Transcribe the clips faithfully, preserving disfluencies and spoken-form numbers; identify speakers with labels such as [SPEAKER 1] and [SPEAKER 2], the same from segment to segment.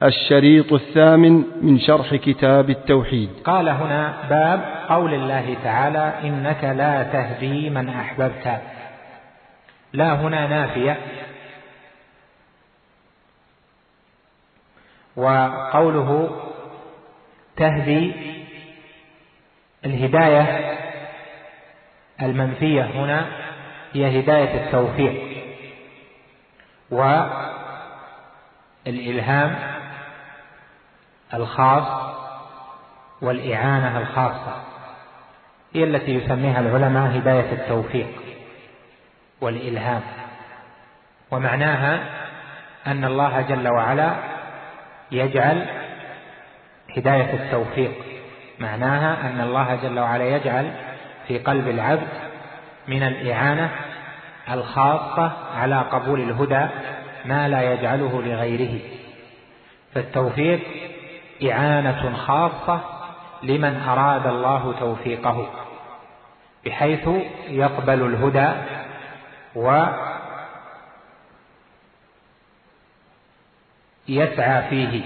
[SPEAKER 1] الشريط الثامن من شرح كتاب التوحيد.
[SPEAKER 2] قال هنا: باب قول الله تعالى: إنك لا تهدي من أحببت. لا هنا نافية، وقوله تهدي الهداية المنفية هنا هي هداية التوفيق والإلهام الخاص والإعانة الخاصة، هي التي يسميها العلماء هداية التوفيق والإلهام. ومعناها أن الله جل وعلا يجعل هداية التوفيق، معناها أن الله جل وعلا يجعل في قلب العبد من الإعانة الخاصة على قبول الهدى ما لا يجعله لغيره. فالتوفيق إعانة خاصة لمن أراد الله توفيقه، بحيث يقبل الهدى ويسعى فيه.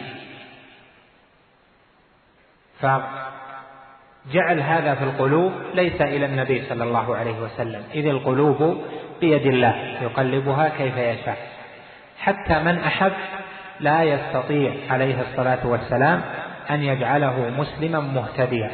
[SPEAKER 2] فجعل هذا في القلوب ليس إلى النبي صلى الله عليه وسلم، إذ القلوب بيد الله يقلبها كيف يشاء. حتى من أحب لا يستطيع عليه الصلاة والسلام أن يجعله مسلما مهتديا.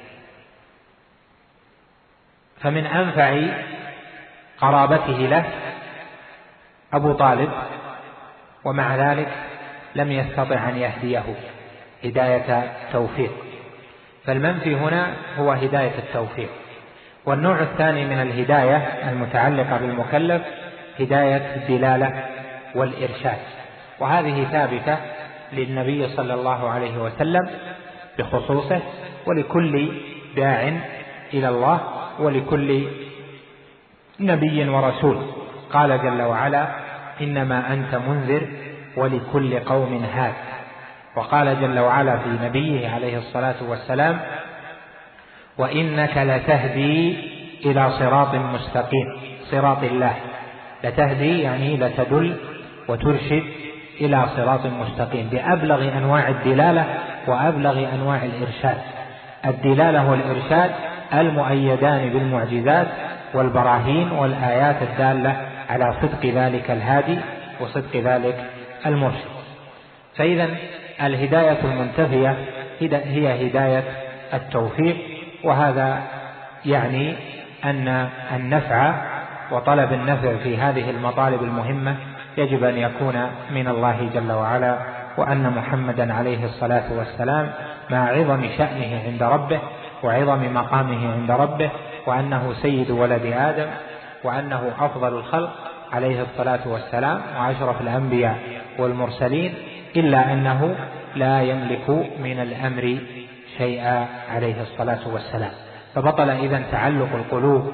[SPEAKER 2] فمن أنفع قرابته له أبو طالب، ومع ذلك لم يستطع أن يهديه هداية توفيق. فالمنفي هنا هو هداية التوفيق. والنوع الثاني من الهداية المتعلقة بالمكلف هداية الدلالة والإرشاد، وهذه ثابتة للنبي صلى الله عليه وسلم بخصوصه، ولكل داع إلى الله ولكل نبي ورسول. قال جل وعلا: إنما أنت منذر ولكل قوم هاد. وقال جل وعلا في نبيه عليه الصلاة والسلام: وإنك لتهدي إلى صراط مستقيم. صراط الله، لتهدي يعني لتدل وترشد إلى صراط مستقيم بأبلغ أنواع الدلالة وأبلغ أنواع الإرشاد. الدلالة والإرشاد المؤيدان بالمعجزات والبراهين والآيات الدالة على صدق ذلك الهادي وصدق ذلك المرشد. فإذا الهداية المنتفية هي هداية التوفيق، وهذا يعني أن النفع وطلب النفع في هذه المطالب المهمة يجب أن يكون من الله جل وعلا، وأن محمدا عليه الصلاة والسلام مع عظم شأنه عند ربه وعظم مقامه عند ربه، وأنه سيد ولد آدم، وأنه أفضل الخلق عليه الصلاة والسلام وأشرف الأنبياء والمرسلين، إلا أنه لا يملك من الأمر شيئا عليه الصلاة والسلام. فبطل إذن تعلق القلوب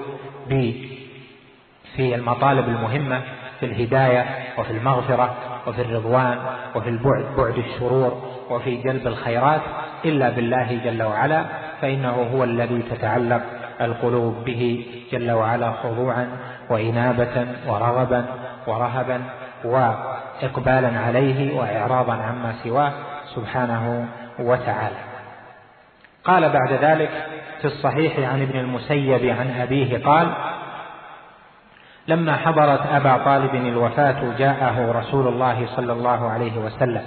[SPEAKER 2] في المطالب المهمة في الهداية وفي المغفرة وفي الرضوان وفي البعد بعد الشرور وفي جلب الخيرات إلا بالله جل وعلا، فإنه هو الذي تتعلق القلوب به جل وعلا خضوعا وإنابة ورغبا ورهبا وإقبالا عليه وإعراضا عما سواه سبحانه وتعالى. قال بعد ذلك في الصحيح عن ابن المسيب عن أبيه قال: لما حضرت أبا طالب الوفاة جاءه رسول الله صلى الله عليه وسلم،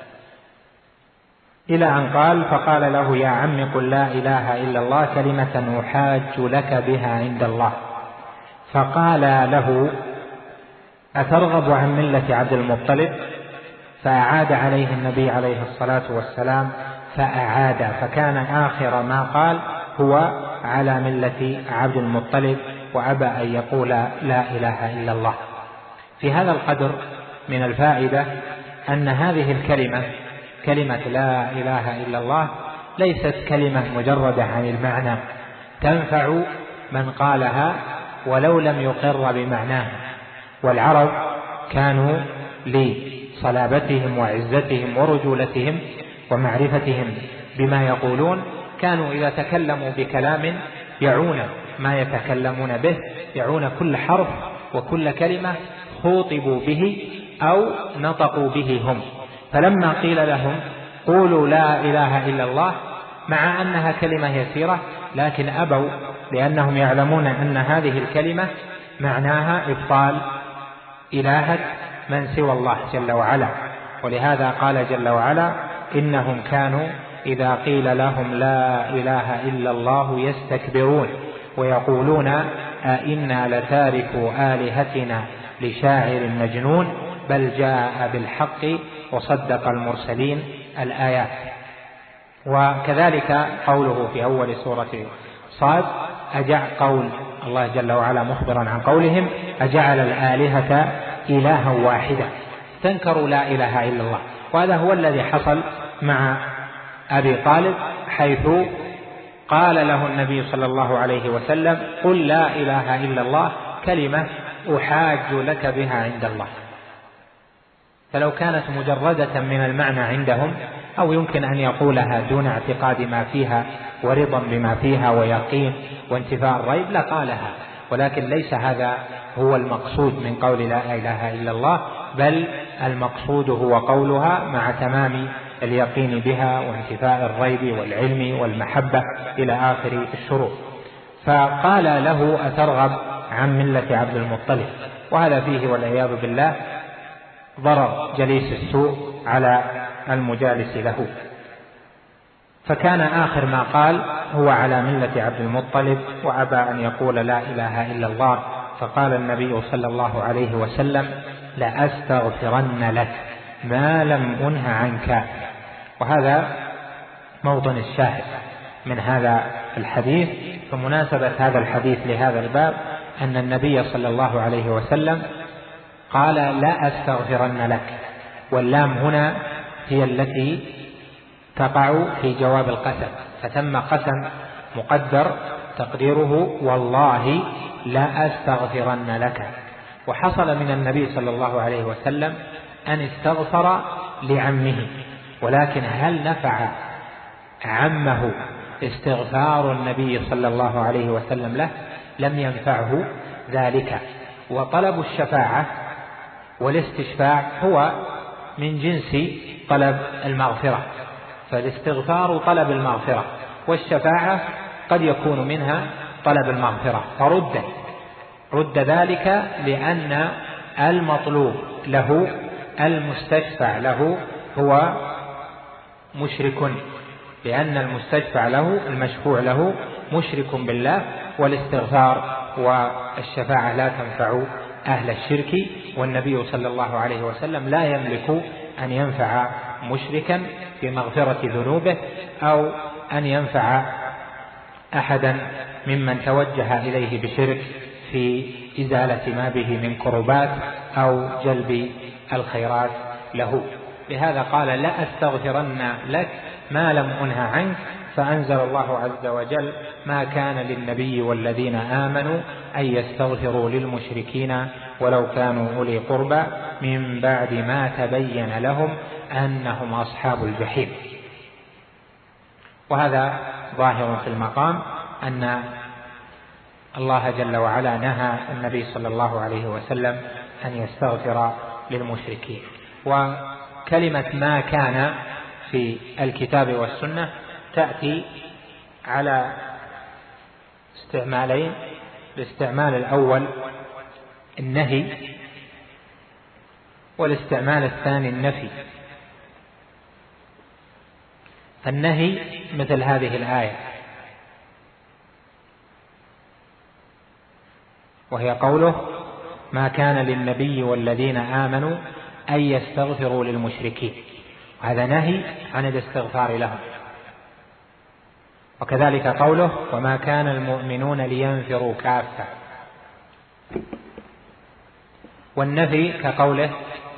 [SPEAKER 2] إلى أن قال: فقال له: يا عم قل لا إله إلا الله كلمة أحاج لك بها عند الله. فقال له: أترغب عن ملة عبد المطلب؟ فأعاد عليه النبي عليه الصلاة والسلام فأعاد، فكان آخر ما قال هو على ملة عبد المطلب، وأبى أن يقول لا إله إلا الله. في هذا القدر من الفائدة أن هذه الكلمة كلمة لا إله إلا الله ليست كلمة مجردة عن المعنى، تنفع من قالها ولو لم يقر بمعناها. والعرب كانوا لصلابتهم وعزتهم ورجولتهم ومعرفتهم بما يقولون، كانوا إذا تكلموا بكلام يعون ما يتكلمون به، يعون كل حرف وكل كلمة خوطبوا به أو نطقوا به هم. فلما قيل لهم قولوا لا إله إلا الله، مع أنها كلمة يسيرة، لكن أبوا، لأنهم يعلمون أن هذه الكلمة معناها إبطال إلهة من سوى الله جل وعلا. ولهذا قال جل وعلا: إنهم كانوا إذا قيل لهم لا إله إلا الله يستكبرون ويقولون أئنا لتاركوا آلهتنا لشاعر مجنون بل جاء بالحق وصدق المرسلين، الآيات. وكذلك قوله في أول سورة صاد أجع قول الله جل وعلا مخبرا عن قولهم: أجعل الآلهة إلها واحدا، تنكروا لا إله إلا الله. وهذا هو الذي حصل مع أبي طالب، حيث قال له النبي صلى الله عليه وسلم: قل لا إله إلا الله كلمة أحاج لك بها عند الله. فلو كانت مجردة من المعنى عندهم، أو يمكن أن يقولها دون اعتقاد ما فيها ورضا بما فيها ويقين وانتفاء الريب لقالها، ولكن ليس هذا هو المقصود من قول لا إله إلا الله، بل المقصود هو قولها مع تمام اليقين بها وانتفاء الريب والعلم والمحبة إلى آخر الشروط. فقال له: أترغب عن ملة عبد المطلب؟ وهذا فيه والعياذ بالله ضرر جليس السوء على المجالس له. فكان آخر ما قال هو على ملة عبد المطلب، وأبى أن يقول لا إله إلا الله. فقال النبي صلى الله عليه وسلم: لأستغفرن لك ما لم أنه عنك. وهذا موطن الشاهد من هذا الحديث. فمناسبة هذا الحديث لهذا الباب أن النبي صلى الله عليه وسلم قال: لا أستغفرن لك، واللام هنا هي التي تقع في جواب القسم، فتم قسم مقدر تقديره: والله لا أستغفرن لك. وحصل من النبي صلى الله عليه وسلم أن استغفر لعمه، ولكن هل نفع عمه استغفار النبي صلى الله عليه وسلم له؟ لم ينفعه ذلك. وطلب الشفاعة والاستشفاع هو من جنس طلب المغفرة، فالاستغفار طلب المغفرة، والشفاعة قد يكون منها طلب المغفرة، فرد رد ذلك لأن المطلوب له المستشفع له هو مشرك، لأن المستشفع له المشفوع له مشرك بالله، والاستغفار والشفاعة لا تنفع أهل الشرك. والنبي صلى الله عليه وسلم لا يملك أن ينفع مشركا في مغفرة ذنوبه، أو أن ينفع أحدا ممن توجه إليه بشرك في إزالة ما به من كربات أو جلب الخيرات له. لهذا قال: لا أستغفرن لك ما لم أنه عنك. فأنزل الله عز وجل: ما كان للنبي والذين آمنوا أن يستغفروا للمشركين ولو كانوا أولي قربى من بعد ما تبين لهم أنهم أصحاب الجحيم. وهذا ظاهر في المقام أن الله جل وعلا نهى النبي صلى الله عليه وسلم أن يستغفر للمشركين. وكلمة ما كان في الكتاب والسنة تأتي على استعمالين: الاستعمال الأول النهي، والاستعمال الثاني النفي. النهي مثل هذه الآية، وهي قوله: ما كان للنبي والذين آمنوا أن يستغفروا للمشركين. هذا نهي عن الاستغفار لهم. وكذلك قوله: وما كان المؤمنون لينفروا كافة. والنفي كقوله: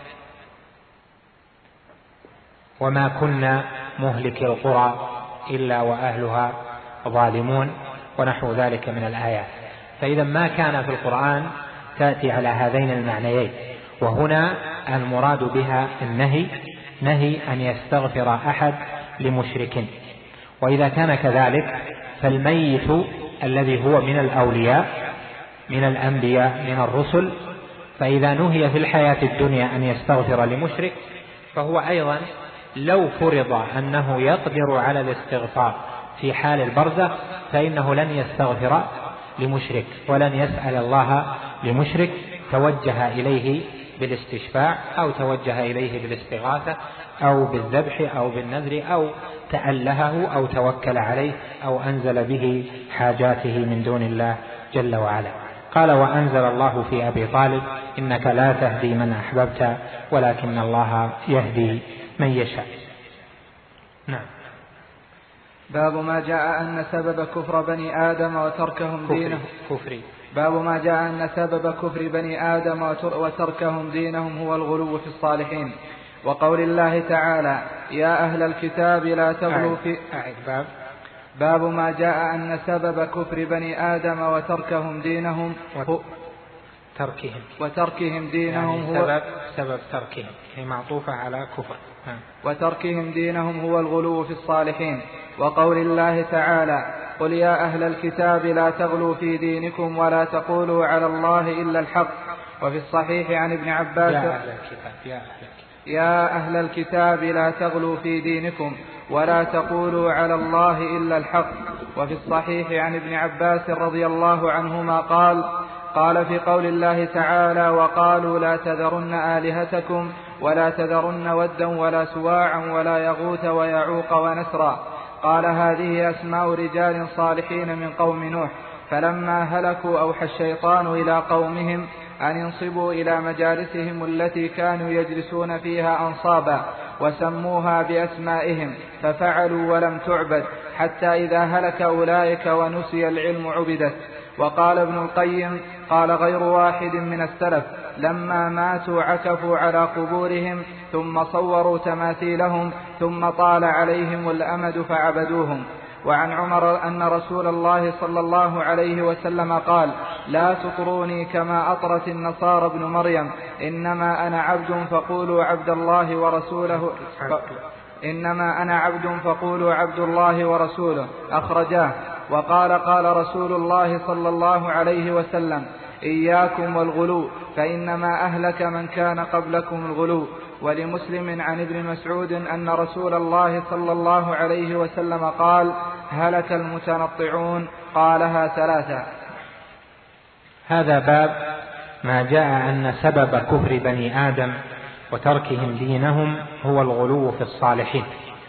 [SPEAKER 2] وما كنا مهلك القرى إلا وأهلها ظالمون، ونحو ذلك من الآيات. فإذا ما كان في القرآن تأتي على هذين المعنيين، وهنا المراد بها النهي، نهي أن يستغفر أحد لمشرك. وإذا كان كذلك فالميت الذي هو من الأولياء من الأنبياء من الرسل، فإذا نهي في الحياة الدنيا أن يستغفر لمشرك، فهو أيضا لو فرض أنه يقدر على الاستغفار في حال البرزخ فإنه لن يستغفر لمشرك ولن يسأل الله لمشرك توجه إليه بالاستشفاع أو توجه إليه بالاستغاثة أو بالذبح أو بالنذر أو تألهه أو توكل عليه أو أنزل به حاجاته من دون الله جل وعلا. قال: وأنزل الله في أبي طالب: إنك لا تهدي من أحببت ولكن الله يهدي من يشاء. نعم.
[SPEAKER 3] باب ما جاء أن سبب كفر بني آدم وتركهم دينهم
[SPEAKER 2] كفري.
[SPEAKER 3] باب ما جاء أن سبب كفر بني آدم وتركهم دينهم هو الغلو في الصالحين، وقول الله تعالى: يا أهل الكتاب لا تغلوا في
[SPEAKER 2] أعد باب
[SPEAKER 3] باب ما جاء أن سبب كفر بني آدم وتركهم دينهم هو
[SPEAKER 2] تركهم
[SPEAKER 3] وتركهم دينهم
[SPEAKER 2] يعني
[SPEAKER 3] هو
[SPEAKER 2] سبب سبب تركهم هي معطوفة على كفر.
[SPEAKER 3] وتركهم دينهم هو الغلو في الصالحين، وقول الله تعالى: قل يا أهل الكتاب لا تغلوا في دينكم ولا تقولوا على الله إلا الحق. وفي الصحيح عن ابن عباس:
[SPEAKER 2] يا أهل الكتاب يا أهل الكتاب
[SPEAKER 3] يا أهل الكتاب لا تغلوا في دينكم ولا تقولوا على الله إلا الحق. وفي الصحيح عن ابن عباس رضي الله عنهما قال: قال في قول الله تعالى: وقالوا لا تذرن آلهتكم ولا تذرن ودا ولا سواعا ولا يغوث ويعوق ونسرا. قال: هذه أسماء رجال صالحين من قوم نوح، فلما هلكوا أوحى الشيطان إلى قومهم أن ينصبوا إلى مجالسهم التي كانوا يجلسون فيها أنصابا، وسموها بأسمائهم، ففعلوا ولم تعبد، حتى إذا هلك أولئك ونسي العلم عبدت. وقال ابن القيم: قال غير واحد من السلف: لما ماتوا عكفوا على قبورهم ثم صوروا تماثيلهم ثم طال عليهم الأمد فعبدوهم. وعن عمر أن رسول الله صلى الله عليه وسلم قال: لا تطروني كما أطرت النصارى ابن مريم، إنما أنا عبد فقولوا عبد الله ورسوله إنما أنا عبد فقولوا عبد الله ورسوله. أخرجاه. وقال: قال رسول الله صلى الله عليه وسلم: إياكم والغلو فإنما أهلك من كان قبلكم الغلو. ولمسلم عن ابن مسعود أن رسول الله صلى الله عليه وسلم قال: هلك المتنطعون. قالها ثلاثة.
[SPEAKER 2] هذا باب ما جاء أن سبب كفر بني آدم وتركهم دينهم هو الغلو في الصالحين.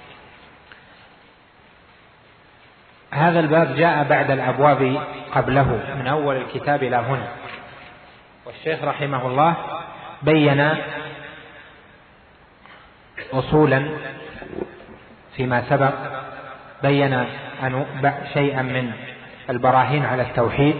[SPEAKER 2] هذا الباب جاء بعد الأبواب قبله من أول الكتاب إلى هنا، والشيخ رحمه الله بين أصولا فيما سبق، بين شيئا من البراهين على التوحيد،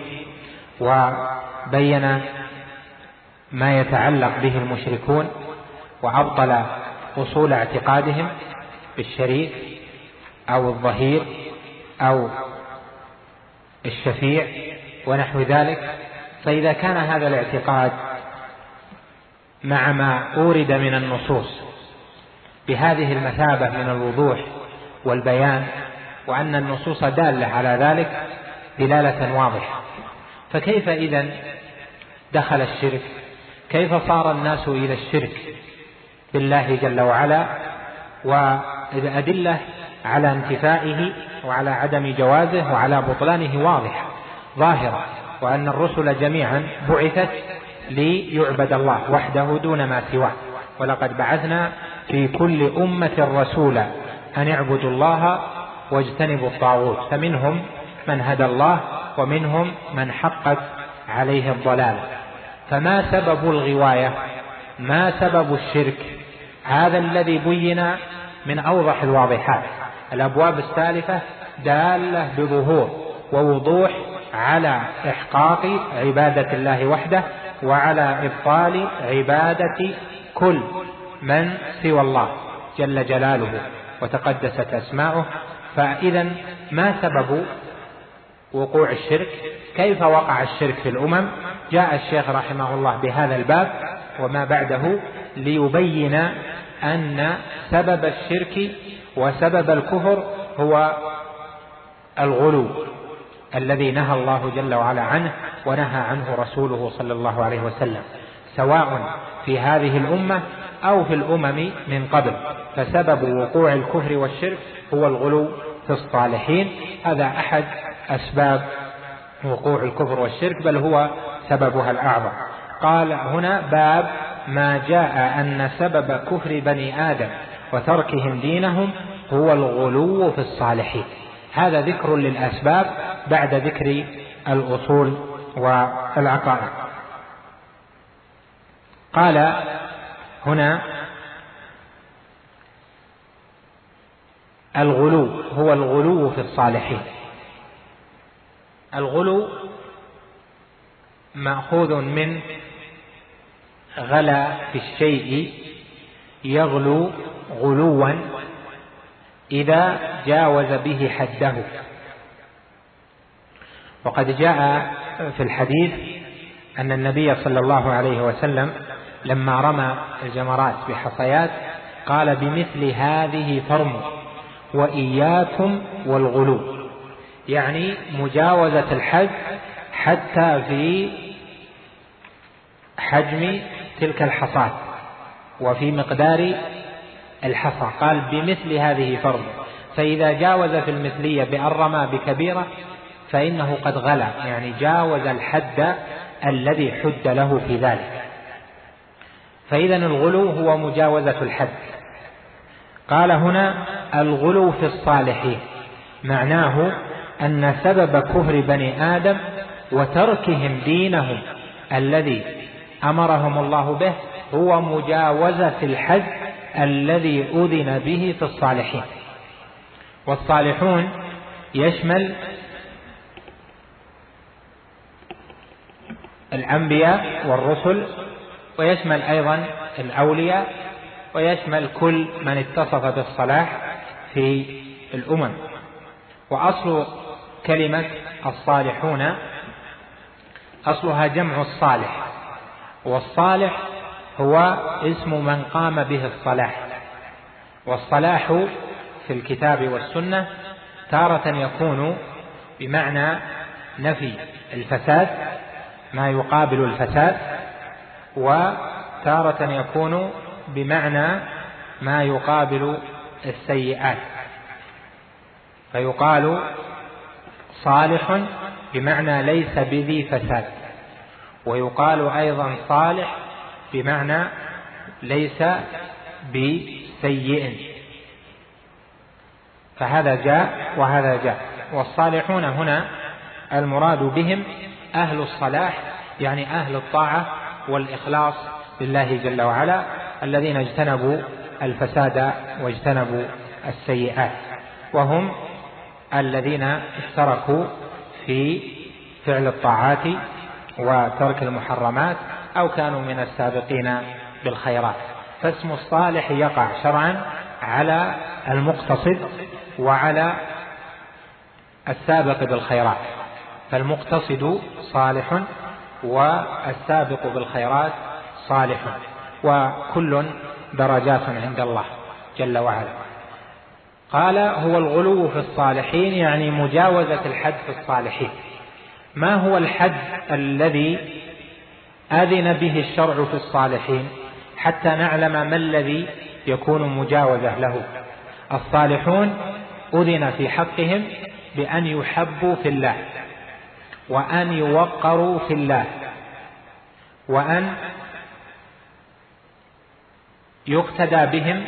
[SPEAKER 2] وبين ما يتعلق به المشركون، وأبطل أصول اعتقادهم بالشريك أو الظهير أو الشفيع ونحو ذلك. فإذا كان هذا الاعتقاد مع ما أورد من النصوص بهذه المثابة من الوضوح والبيان، وأن النصوص دالة على ذلك دلالة واضحة، فكيف إذن دخل الشرك؟ كيف صار الناس إلى الشرك بالله جل وعلا؟ والأدلة على انتفائه وعلى عدم جوازه وعلى بطلانه واضحة ظاهرة، وأن الرسل جميعا بعثت ليعبد الله وحده دون ما سواه. ولقد بعثنا في كل أمة رسولا أن اعبدوا الله واجتنبوا الطاغوت، فمنهم من هدى الله ومنهم من حقت عليه الضلال. فما سبب الغواية؟ ما سبب الشرك؟ هذا الذي بين من أوضح الواضحات. الأبواب السالفة دالة بظهور ووضوح على إحقاق عبادة الله وحده وعلى إبطال عبادة كل من سوى الله جل جلاله وتقدست أسماؤه. فإذا ما سبب وقوع الشرك؟ كيف وقع الشرك في الأمم؟ جاء الشيخ رحمه الله بهذا الباب وما بعده ليبين أن سبب الشرك وسبب الكفر هو الغلو الذي نهى الله جل وعلا عنه ونهى عنه رسوله صلى الله عليه وسلم، سواء في هذه الأمة أو في الأمم من قبل، فسبب وقوع الكفر والشرك هو الغلو في الصالحين. هذا أحد أسباب وقوع الكفر والشرك، بل هو سببها الأعظم. قال هنا باب ما جاء أن سبب كفر بني آدم وتركهم دينهم هو الغلو في الصالحين. هذا ذكر للأسباب بعد ذكر الأصول والعقائد. قال هنا الغلو هو الغلو في الصالحين. الغلو مأخوذ من غلا في الشيء يغلو غلوا إذا جاوز به حده. وقد جاء في الحديث أن النبي صلى الله عليه وسلم لما رمى الجمرات بحصيات قال بمثل هذه فرموا وإياكم والغلو، يعني مجاوزة الحد حتى في حجم تلك الحصاة وفي مقدار الحصى. قال بمثل هذه فرض، فإذا جاوز في المثلية بأن رمى بكبيرة فإنه قد غلا، يعني جاوز الحد الذي حد له في ذلك. فإذا الغلو هو مجاوزة الحد. قال هنا الغلو في الصالحين معناه أن سبب كفر بني آدم وتركهم دينهم الذي أمرهم الله به هو مجاوزة الحد الذي أذن به في الصالحين. والصالحون يشمل الأنبياء والرسل، ويشمل أيضا الأولياء، ويشمل كل من اتصف بالصلاح في الأمم. وأصل كلمة الصالحون أصلها جمع الصالح، والصالح هو اسم من قام به الصلاح. والصلاح في الكتاب والسنة تارة يكون بمعنى نفي الفساد ما يقابل الفساد، وتارة يكون بمعنى ما يقابل السيئات، فيقال صالح بمعنى ليس بذي فساد، ويقال أيضا صالح بمعنى ليس بسيء. فهذا جاء وهذا جاء. والصالحون هنا المراد بهم أهل الصلاح، يعني أهل الطاعة والإخلاص لله جل وعلا، الذين اجتنبوا الفساد واجتنبوا السيئات، وهم الذين اشتركوا في فعل الطاعات وترك المحرمات أو كانوا من السابقين بالخيرات. فاسم الصالح يقع شرعا على المقتصد وعلى السابق بالخيرات، فالمقتصد صالح والسابق بالخيرات صالح، وكل درجات عند الله جل وعلا. قال هو الغلو في الصالحين، يعني مجاوزة الحد في الصالحين. ما هو الحد الذي أذن به الشرع في الصالحين حتى نعلم ما الذي يكون مجاوزة له؟ الصالحون أذن في حقهم بأن يحبوا في الله، وأن يوقروا في الله، وأن يقتدى بهم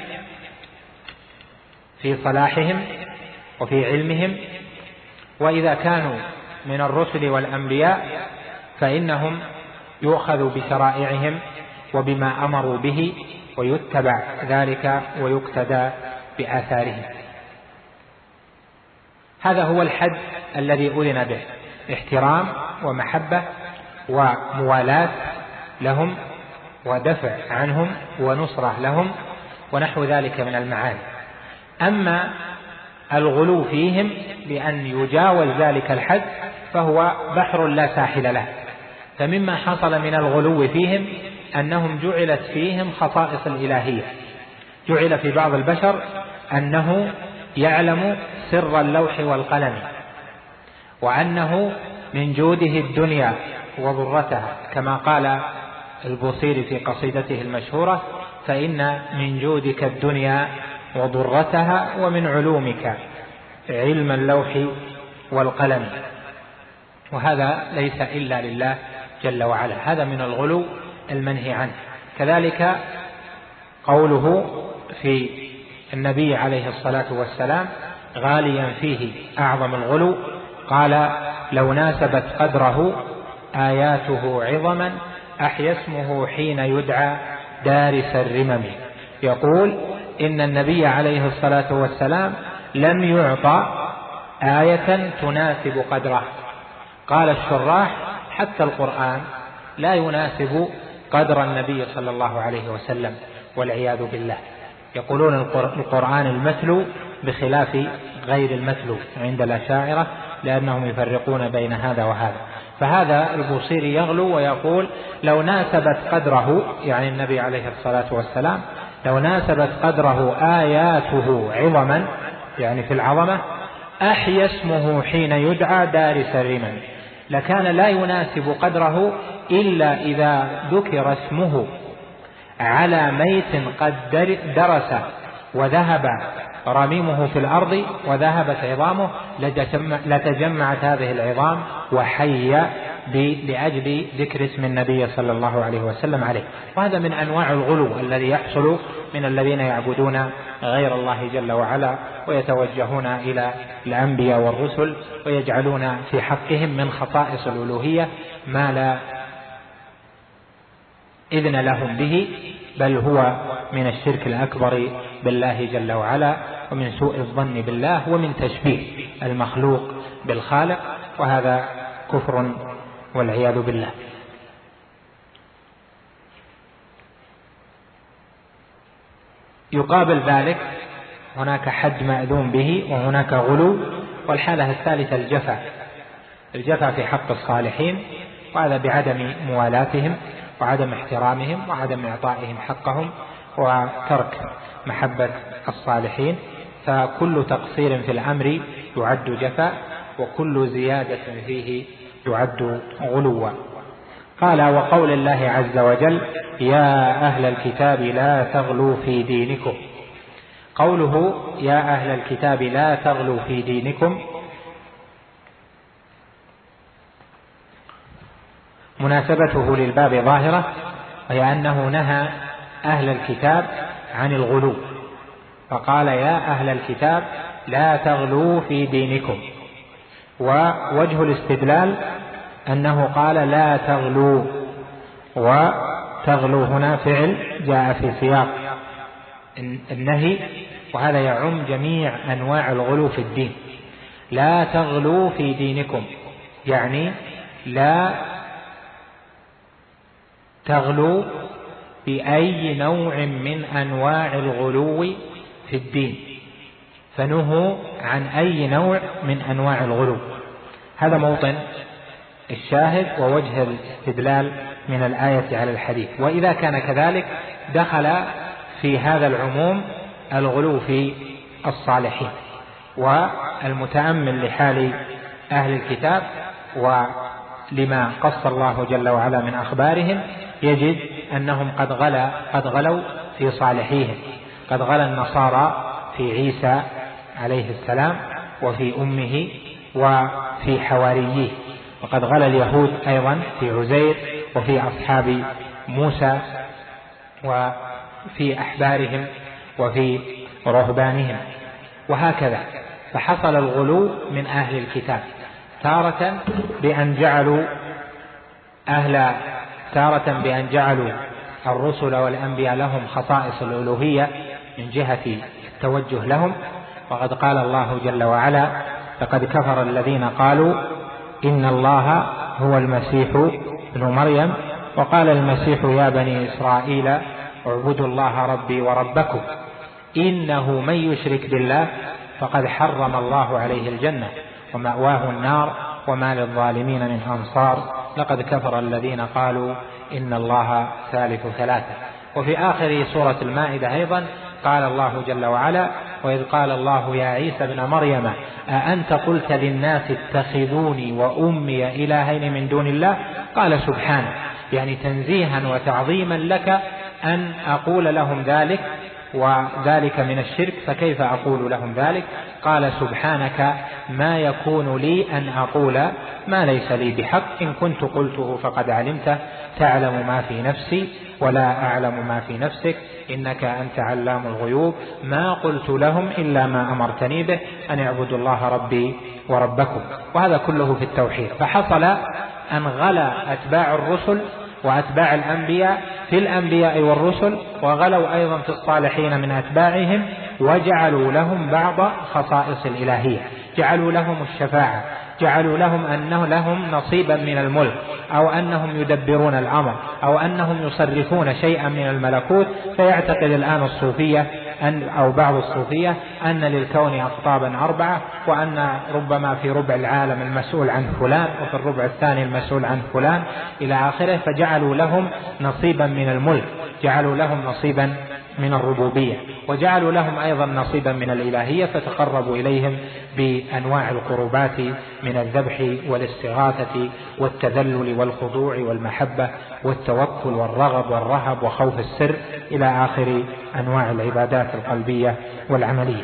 [SPEAKER 2] في صلاحهم وفي علمهم. وإذا كانوا من الرسل والأنبياء فإنهم يؤخذ بشرائعهم وبما أمروا به ويتبع ذلك ويقتدى بآثارهم. هذا هو الحد الذي أذن به، احترام ومحبة وموالاة لهم ودفع عنهم ونصرة لهم ونحو ذلك من المعاني. أما الغلو فيهم بأن يجاوز ذلك الحد فهو بحر لا ساحل له. فمما حصل من الغلو فيهم أنهم جعلت فيهم خصائص الإلهية. جعل في بعض البشر أنه يعلم سر اللوح والقلم، وأنه من جوده الدنيا وضرتها، كما قال البوصيري في قصيدته المشهورة: فإن من جودك الدنيا وضرتها، ومن علومك علم اللوح والقلم. وهذا ليس إلا لله جل وعلا، هذا من الغلو المنهي عنه. كذلك قوله في النبي عليه الصلاة والسلام غاليا فيه أعظم الغلو، قال: لو ناسبت قدره آياته عظما أحيا اسمه حين يدعى دارس الرمم. يقول إن النبي عليه الصلاة والسلام لم يعطى آية تناسب قدره. قال الشراح: حتى القرآن لا يناسب قدر النبي صلى الله عليه وسلم، والعياذ بالله. يقولون القرآن المتلو بخلاف غير المتلو عند الأشاعرة، لأنهم يفرقون بين هذا وهذا. فهذا البوصيري يغلو ويقول: لو ناسبت قدره، يعني النبي عليه الصلاة والسلام، لو ناسبت قدره آياته عظما، يعني في العظمة، أحيا اسمه حين يدعى دارس الرمم. لكان لا يناسب قدره إلا إذا ذكر اسمه على ميت قد درس وذهب رميمه في الأرض وذهبت عظامه، لتجمعت هذه العظام وحي لأجل ذكر اسم النبي صلى الله عليه وسلم عليه. وهذا من أنواع الغلو الذي يحصل من الذين يعبدون غير الله جل وعلا، ويتوجهون إلى الأنبياء والرسل ويجعلون في حقهم من خصائص الألوهية ما لا إذن لهم به، بل هو من الشرك الأكبر بالله جل وعلا، ومن سوء الظن بالله، ومن تشبيه المخلوق بالخالق، وهذا كفر والعياذ بالله. يقابل ذلك هناك حد مأذون به، وهناك غلو. والحالة الثالثة الجفا، الجفا في حق الصالحين، وهذا بعدم موالاتهم وعدم احترامهم وعدم إعطائهم حقهم وترك محبة الصالحين. فكل تقصير في الأمر يعد جفا، وكل زيادة فيه يعد غلوا. قال: وقول الله عز وجل: يا أهل الكتاب لا تغلوا في دينكم. قوله يا أهل الكتاب لا تغلوا في دينكم مناسبته للباب ظاهرة، وهي أنه نهى أهل الكتاب عن الغلو، فقال: يا أهل الكتاب لا تغلوا في دينكم. ووجه الاستدلال أنه قال لا تغلوا، وتغلو هنا فعل جاء في سياق النهي، وهذا يعم جميع أنواع الغلو في الدين. لا تغلوا في دينكم يعني لا تغلوا بأي نوع من أنواع الغلو في الدين، فنهوا عن أي نوع من أنواع الغلو. هذا موطن الشاهد ووجه الاستدلال من الآية على الحديث. وإذا كان كذلك دخل في هذا العموم الغلو في الصالحين. والمتأمل لحال أهل الكتاب ولما قص الله جل وعلا من أخبارهم يجد أنهم قد غلا قد غلوا في صالحيهم. قد غلا النصارى في عيسى عليه السلام وفي أمه وفي حواريه، وقد غلا اليهود أيضا في عزير وفي أصحاب موسى وفي أحبارهم وفي رهبانهم، وهكذا. فحصل الغلو من أهل الكتاب تارة بأن جعلوا أهل تارة بأن جعلوا الرسل والأنبياء لهم خصائص الألوهية من جهة التوجه لهم. وقد قال الله جل وعلا: لقد كفر الذين قالوا إن الله هو المسيح ابن مريم، وقال المسيح يا بني إسرائيل اعبدوا الله ربي وربكم إنه من يشرك بالله فقد حرم الله عليه الجنة ومأواه النار وما للظالمين من أنصار لقد كفر الذين قالوا إن الله ثالث ثلاثة. وفي آخر سورة المائدة أيضا قال الله جل وعلا: وإذ قال الله يا عيسى ابن مريم أأنت قلت للناس اتخذوني وأمي إلهين من دون الله؟ قال سبحانه، يعني تنزيها وتعظيما لك أن أقول لهم ذلك، وذلك من الشرك، فكيف أقول لهم ذلك؟ قال سبحانك ما يكون لي أن أقول ما ليس لي بحق، إن كنت قلته فقد علمته، تعلم ما في نفسي ولا أعلم ما في نفسك، إنك أنت علام الغيوب، ما قلت لهم إلا ما أمرتني به أن اعبدوا الله ربي وربكم. وهذا كله في التوحيد. فحصل أن غلا أتباع الرسل وأتباع الأنبياء في الأنبياء والرسل، وغلوا أيضا في الصالحين من أتباعهم، وجعلوا لهم بعض خصائص الإلهية، جعلوا لهم الشفاعة، جعلوا لهم أنه لهم نصيبا من الملك، أو أنهم يدبرون الأمر، أو أنهم يصرفون شيئا من الملكوت. فيعتقد الآن الصوفية أن أو بعض الصوفية أن للكون أقطابا أربعة، وأن ربما في ربع العالم المسؤول عن فلان، وفي الربع الثاني المسؤول عن فلان إلى آخره. فجعلوا لهم نصيبا من الملك، جعلوا لهم نصيبا من الربوبية، وجعلوا لهم أيضا نصيبا من الإلهية، فتقربوا إليهم بأنواع القربات من الذبح والاستغاثة والتذلل والخضوع والمحبة والتوكل والرغب والرهب وخوف السر إلى آخر أنواع العبادات القلبية والعملية.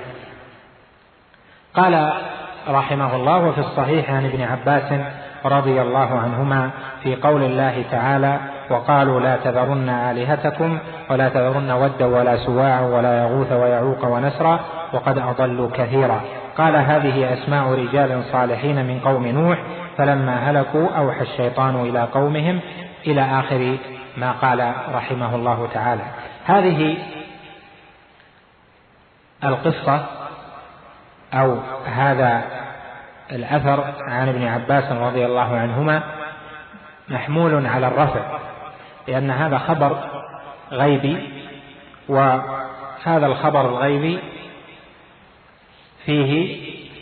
[SPEAKER 2] قال رحمه الله: وفي الصحيح عن ابن عباس رضي الله عنهما في قول الله تعالى: وقالوا لا تذرن آلهتكم ولا تذرن ودا ولا سواع ولا يغوث ويعوق ونسرا وقد أضلوا كثيرا. قال: هذه أسماء رجال صالحين من قوم نوح فلما هلكوا أوحى الشيطان إلى قومهم، إلى آخر ما قال رحمه الله تعالى. هذه القصة أو هذا الأثر عن ابن عباس رضي الله عنهما محمول على الرفع، لأن هذا خبر غيبي، وهذا الخبر الغيبي فيه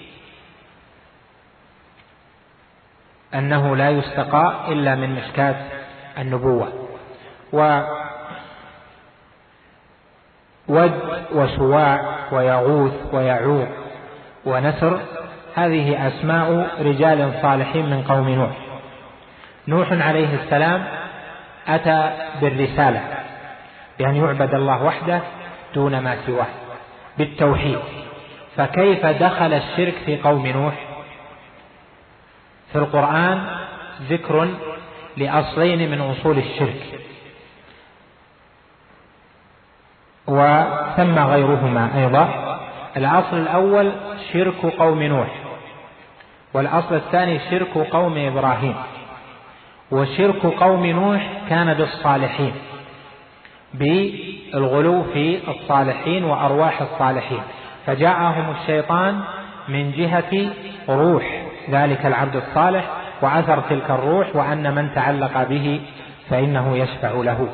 [SPEAKER 2] أنه لا يستقى إلا من مشكاة النبوة. وود وسواع ويغوث ويعوق ونسر هذه أسماء رجال صالحين من قوم نوح. نوح عليه السلام أتى بالرسالة بأن يعبد الله وحده دون ما سواه بالتوحيد. فكيف دخل الشرك في قوم نوح؟ في القرآن ذكر لأصلين من أصول الشرك، وثم غيرهما أيضا. الأصل الأول شرك قوم نوح، والأصل الثاني شرك قوم إبراهيم. وشرك قوم نوح كان بالصالحين، بالغلو في الصالحين وأرواح الصالحين، فجاءهم الشيطان من جهة روح ذلك العبد الصالح وأثر تلك الروح، وأن من تعلق به فإنه يشفع له.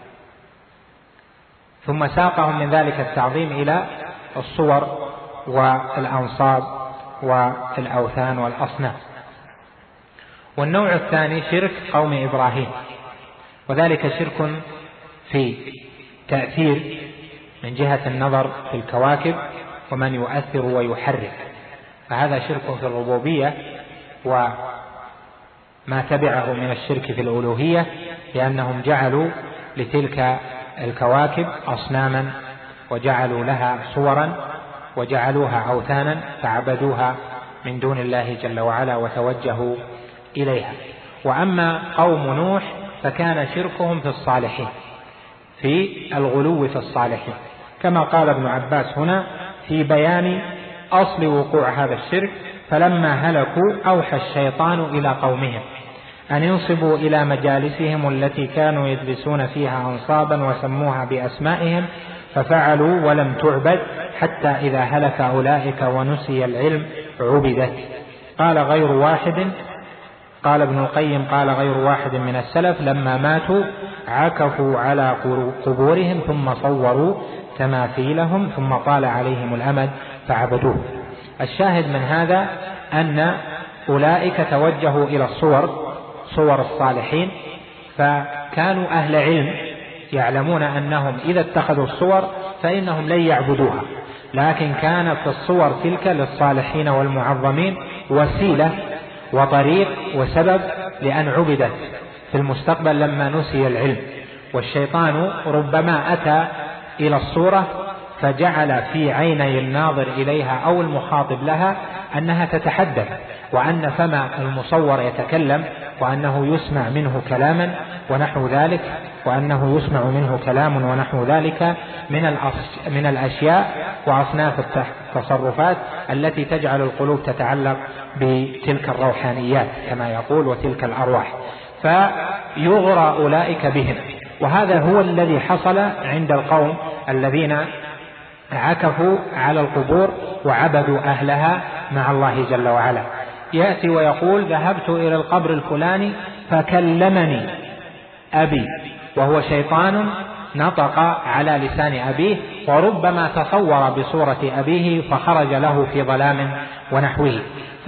[SPEAKER 2] ثم ساقهم من ذلك التعظيم إلى الصور والأنصاب والأوثان والأصنام. والنوع الثاني شرك قوم إبراهيم، وذلك شرك في تأثير من جهة النظر في الكواكب ومن يؤثر ويحرك، فهذا شرك في الربوبية وما تبعه من الشرك في الألوهية، لأنهم جعلوا لتلك الكواكب أصناما وجعلوا لها صورا وجعلوها أوثانا فعبدوها من دون الله جل وعلا وتوجهوا إليها. وأما قوم نوح فكان شركهم في الصالحين، في الغلو في الصالحين، كما قال ابن عباس هنا في بيان أصل وقوع هذا الشرك: فلما هلكوا أوحى الشيطان إلى قومهم أن ينصبوا إلى مجالسهم التي كانوا يجلسون فيها أنصابا وسموها بأسمائهم، ففعلوا ولم تعبد حتى إذا هلك أولئك ونسي العلم عبدت. قال غير واحد قال ابن القيم قال غير واحد من السلف لما ماتوا عكفوا على قبورهم ثم صوروا تماثيلهم ثم طال عليهم الأمد فعبدوه. الشاهد من هذا أن أولئك توجهوا إلى الصور، صور الصالحين، فكانوا أهل علم يعلمون أنهم إذا اتخذوا الصور فإنهم لن يعبدوها، لكن كانت الصور تلك للصالحين والمعظمين وسيلة وطريق وسبب لأن عبدت في المستقبل لما نسي العلم. والشيطان ربما أتى إلى الصورة فجعل في عيني الناظر إليها أو المخاطب لها أنها تتحدث، وأن فم المصور يتكلم، وأنه يسمع منه كلاما ونحو ذلك، وأنه يسمع منه كلام ونحو ذلك من من الأشياء وأصناف التصرفات التي تجعل القلوب تتعلق بتلك الروحانيات كما يقول وتلك الأرواح، فيغرى أولئك بهم. وهذا هو الذي حصل عند القوم الذين عكفوا على القبور وعبدوا أهلها مع الله جل وعلا. يأتي ويقول ذهبت إلى القبر الفلاني فكلمني أبي، وهو شيطان نطق على لسان أبيه، وربما تصور بصورة أبيه فخرج له في ظلام ونحوه،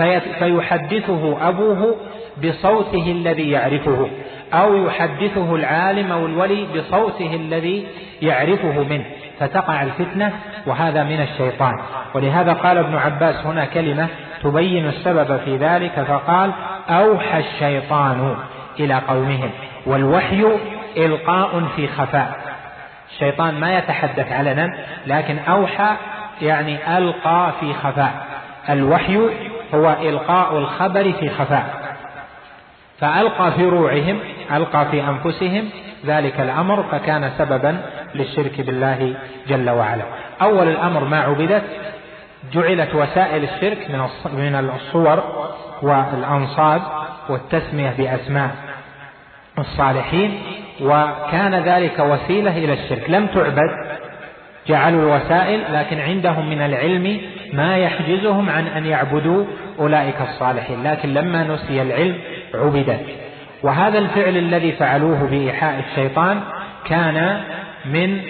[SPEAKER 2] فيحدثه أبوه بصوته الذي يعرفه، أو يحدثه العالم أو الولي بصوته الذي يعرفه منه، فتقع الفتنة، وهذا من الشيطان. ولهذا قال ابن عباس هنا كلمة تبين السبب في ذلك، فقال أوحى الشيطان إلى قومهم، والوحي إلقاء في خفاء. الشيطان ما يتحدث علنا، لكن أوحى يعني ألقى في خفاء. الوحي هو إلقاء الخبر في خفاء، فألقى في روعهم، ألقى في أنفسهم ذلك الأمر، فكان سببا للشرك بالله جل وعلا. أول الأمر ما عبدت، جعلت وسائل الشرك من الصور والأنصاب والتسمية بأسماء الصالحين، وكان ذلك وسيلة إلى الشرك. لم تعبد، جعلوا الوسائل، لكن عندهم من العلم ما يحجزهم عن أن يعبدوا أولئك الصالحين، لكن لما نسي العلم عبدت. وهذا الفعل الذي فعلوه بإيحاء الشيطان كان من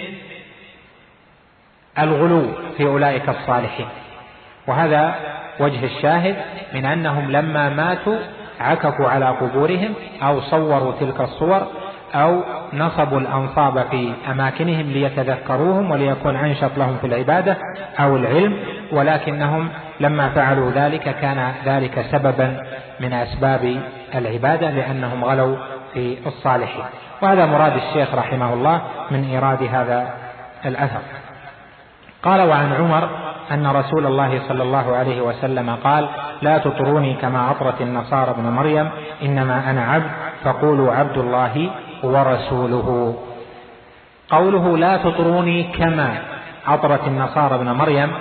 [SPEAKER 2] الغلو في أولئك الصالحين، وهذا وجه الشاهد من أنهم لما ماتوا عكفوا على قبورهم، أو صوروا تلك الصور، أو نصبوا الأنصاب في أماكنهم ليتذكروهم وليكون أنشط لهم في العبادة أو العلم، ولكنهم لما فعلوا ذلك كان ذلك سببا من أسباب العبادة، لأنهم غلوا في الصالحين. وهذا مراد الشيخ رحمه الله من إيراد هذا الأثر. قال وعن عمر أن رسول الله صلى الله عليه وسلم قال لا تطروني كما أطرت النصارى ابن مريم، إنما أنا عبد فقولوا عبد الله ورسوله. قوله لا تطروني كما أطرت النصارى ابن مريم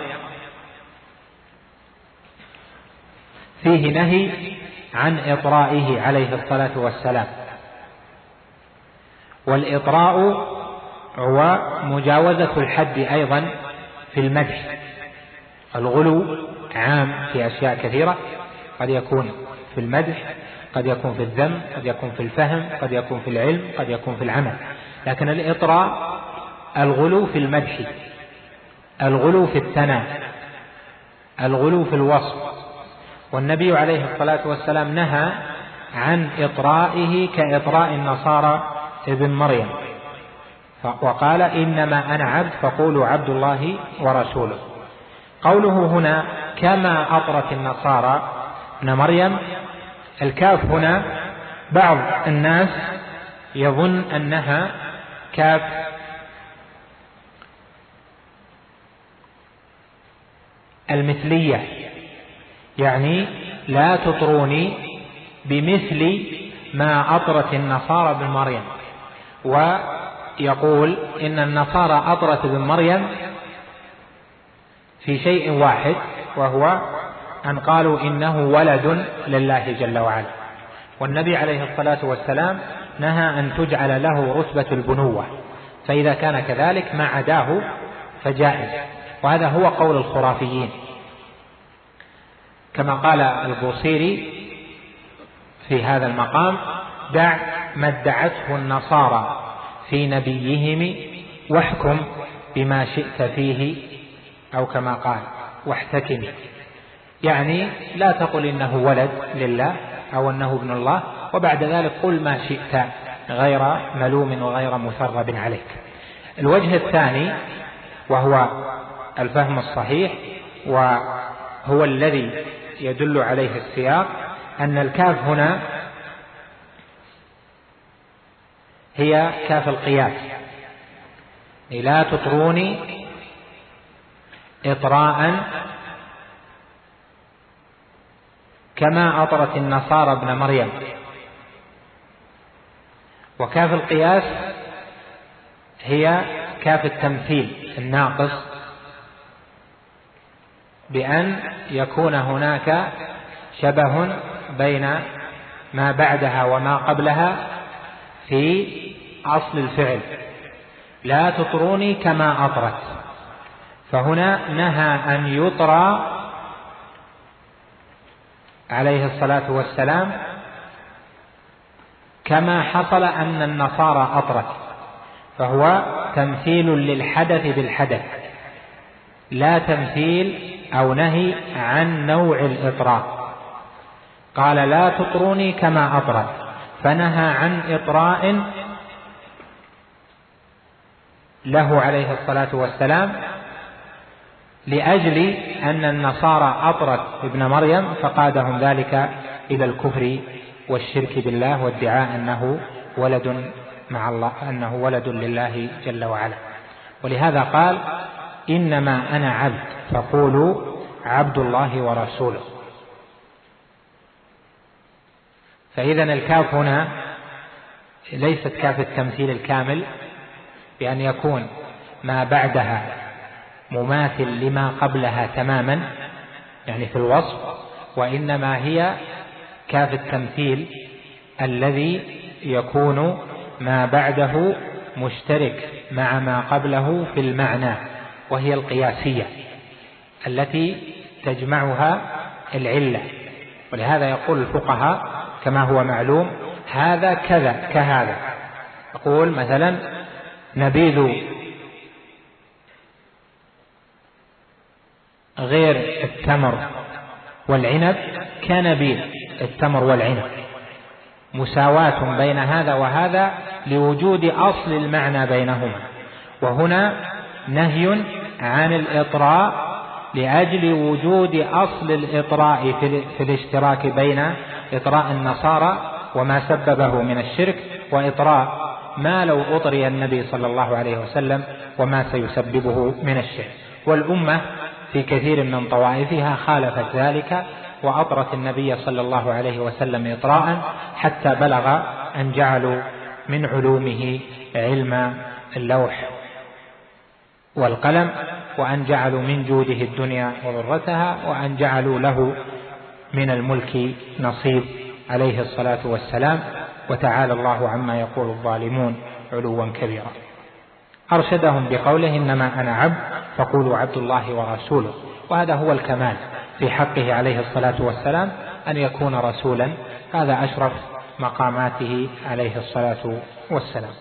[SPEAKER 2] فيه نهي عن إطرائه عليه الصلاة والسلام، والإطراء هو مجاوزة الحد أيضا في المدح. الغلو عام في أشياء كثيرة، قد يكون في المدح، قد يكون في الذم، قد يكون في الفهم، قد يكون في العلم، قد يكون في العمل. لكن الإطراء الغلو في المدح، الغلو في الثناء، الغلو في الوصف. والنبي عليه الصلاة والسلام نهى عن إطرائه كإطراء النصارى ابن مريم، وقال إنما أنا عبد فقولوا عبد الله ورسوله. قوله هنا كما أطرت النصارى ابن مريم، الكاف هنا بعض الناس يظن أنها كاف المثلية، يعني لا تطروني بمثل ما أطرت النصارى ابن مريم، ويقول إن النصارى أطرت ابن مريم في شيء واحد، وهو أن قالوا إنه ولد لله جل وعلا. والنبي عليه الصلاة والسلام نهى أن تجعل له رتبة البنوة، فإذا كان كذلك ما عداه فجائز. وهذا هو قول الخرافيين، كما قال البوصيري في هذا المقام دع ما ادعته النصارى في نبيهم واحكم بما شئت فيه، أو كما قال واحتكم، يعني لا تقل إنه ولد لله أو أنه ابن الله، وبعد ذلك قل ما شئت غير ملوم وغير مثرب عليك. الوجه الثاني وهو الفهم الصحيح، وهو الذي يدل عليه السياق، أن الكاف هنا هي كاف القياس، لا تطروني إطراء كما أطرت النصارى ابن مريم. وكاف القياس هي كاف التمثيل الناقص، بأن يكون هناك شبه بين ما بعدها وما قبلها في أصل الفعل، لا تطروني كما أطرت. فهنا نهى أن يطرى عليه الصلاة والسلام كما حصل أن النصارى أطرت، فهو تمثيل للحدث بالحدث، لا تمثيل أو نهي عن نوع الإطراء. قال لا تطروني كما أطرت، فنهى عن إطراء له عليه الصلاة والسلام لأجل أن النصارى أطرت ابن مريم فقادهم ذلك إلى الكفر والشرك بالله وادعاء أنه ولد مع الله، أنه ولد لله جل وعلا. ولهذا قال إنما أنا عبد فقولوا عبد الله ورسوله. فإذا الكاف هنا ليست كاف التمثيل الكامل بأن يكون ما بعدها مماثل لما قبلها تماما يعني في الوصف، وإنما هي كاف التمثيل الذي يكون ما بعده مشترك مع ما قبله في المعنى، وهي القياسية التي تجمعها العلة. ولهذا يقول الفقهاء كما هو معلوم هذا كذا كهذا. يقول مثلا نبيذ غير التمر والعنب كنبيذ التمر والعنب، مساواة بين هذا وهذا لوجود أصل المعنى بينهما. وهنا نهي عن الإطراء لأجل وجود أصل الإطراء في الاشتراك بين إطراء النصارى وما سببه من الشرك وإطراء ما لو أطري النبي صلى الله عليه وسلم وما سيسببه من الشرك. والأمة في كثير من طوائفها خالفت ذلك وأطرت النبي صلى الله عليه وسلم إطراء حتى بلغ أن جعلوا من علومه علم اللوح والقلم، وأن جعلوا من جوده الدنيا وضرتها، وأن جعلوا له من الملك نصيب عليه الصلاة والسلام. وتعالى الله عما يقول الظالمون علوا كبيرا. أرشدهم بقوله إنما أنا عبد فقولوا عبد الله ورسوله. وهذا هو الكمال في حقه عليه الصلاة والسلام أن يكون رسولا، هذا أشرف مقاماته عليه الصلاة والسلام.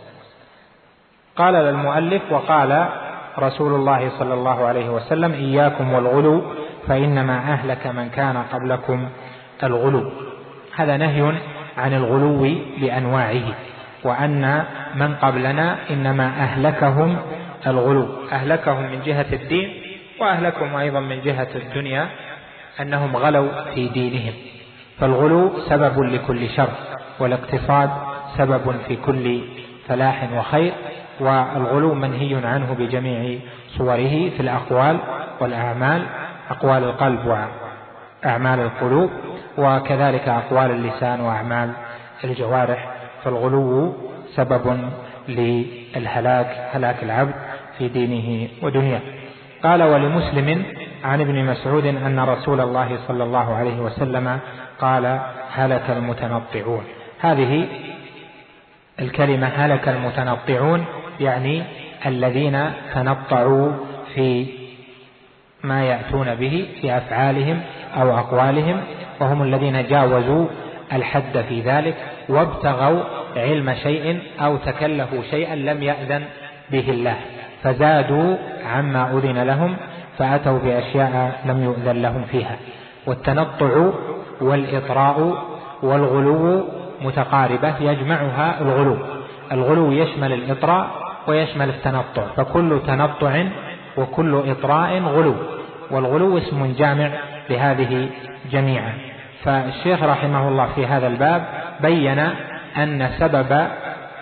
[SPEAKER 2] قال للمؤلف وقال رسول الله صلى الله عليه وسلم إياكم والغلو فإنما أهلك من كان قبلكم الغلو. هذا نهي عن الغلو بأنواعه، وأن من قبلنا إنما أهلكهم الغلو، أهلكهم من جهة الدين وأهلكهم أيضا من جهة الدنيا أنهم غلوا في دينهم. فالغلو سبب لكل شر، والاقتصاد سبب في كل فلاح وخير. والغلو منهي عنه بجميع صوره في الأقوال والأعمال، أقوال القلب وأعمال القلوب، وكذلك أقوال اللسان وأعمال الجوارح. فالغلو سبب للهلاك، هلاك العبد في دينه ودنياه. قال ولمسلم عن ابن مسعود أن رسول الله صلى الله عليه وسلم قال هلك المتنطعون. هذه الكلمة هلك المتنطعون يعني الذين تنطعوا في ما يأتون به في أفعالهم أو أقوالهم، وهم الذين جاوزوا الحد في ذلك وابتغوا علم شيء أو تكلفوا شيئا لم يأذن به الله فزادوا عما أذن لهم فأتوا بأشياء لم يؤذن لهم فيها. والتنطع والإطراء والغلو متقاربة يجمعها الغلو. الغلو يشمل الإطراء ويشمل التنطع، فكل تنطع وكل إطراء غلو، والغلو اسم جامع لهذه جميعا. فالشيخ رحمه الله في هذا الباب بين أن سبب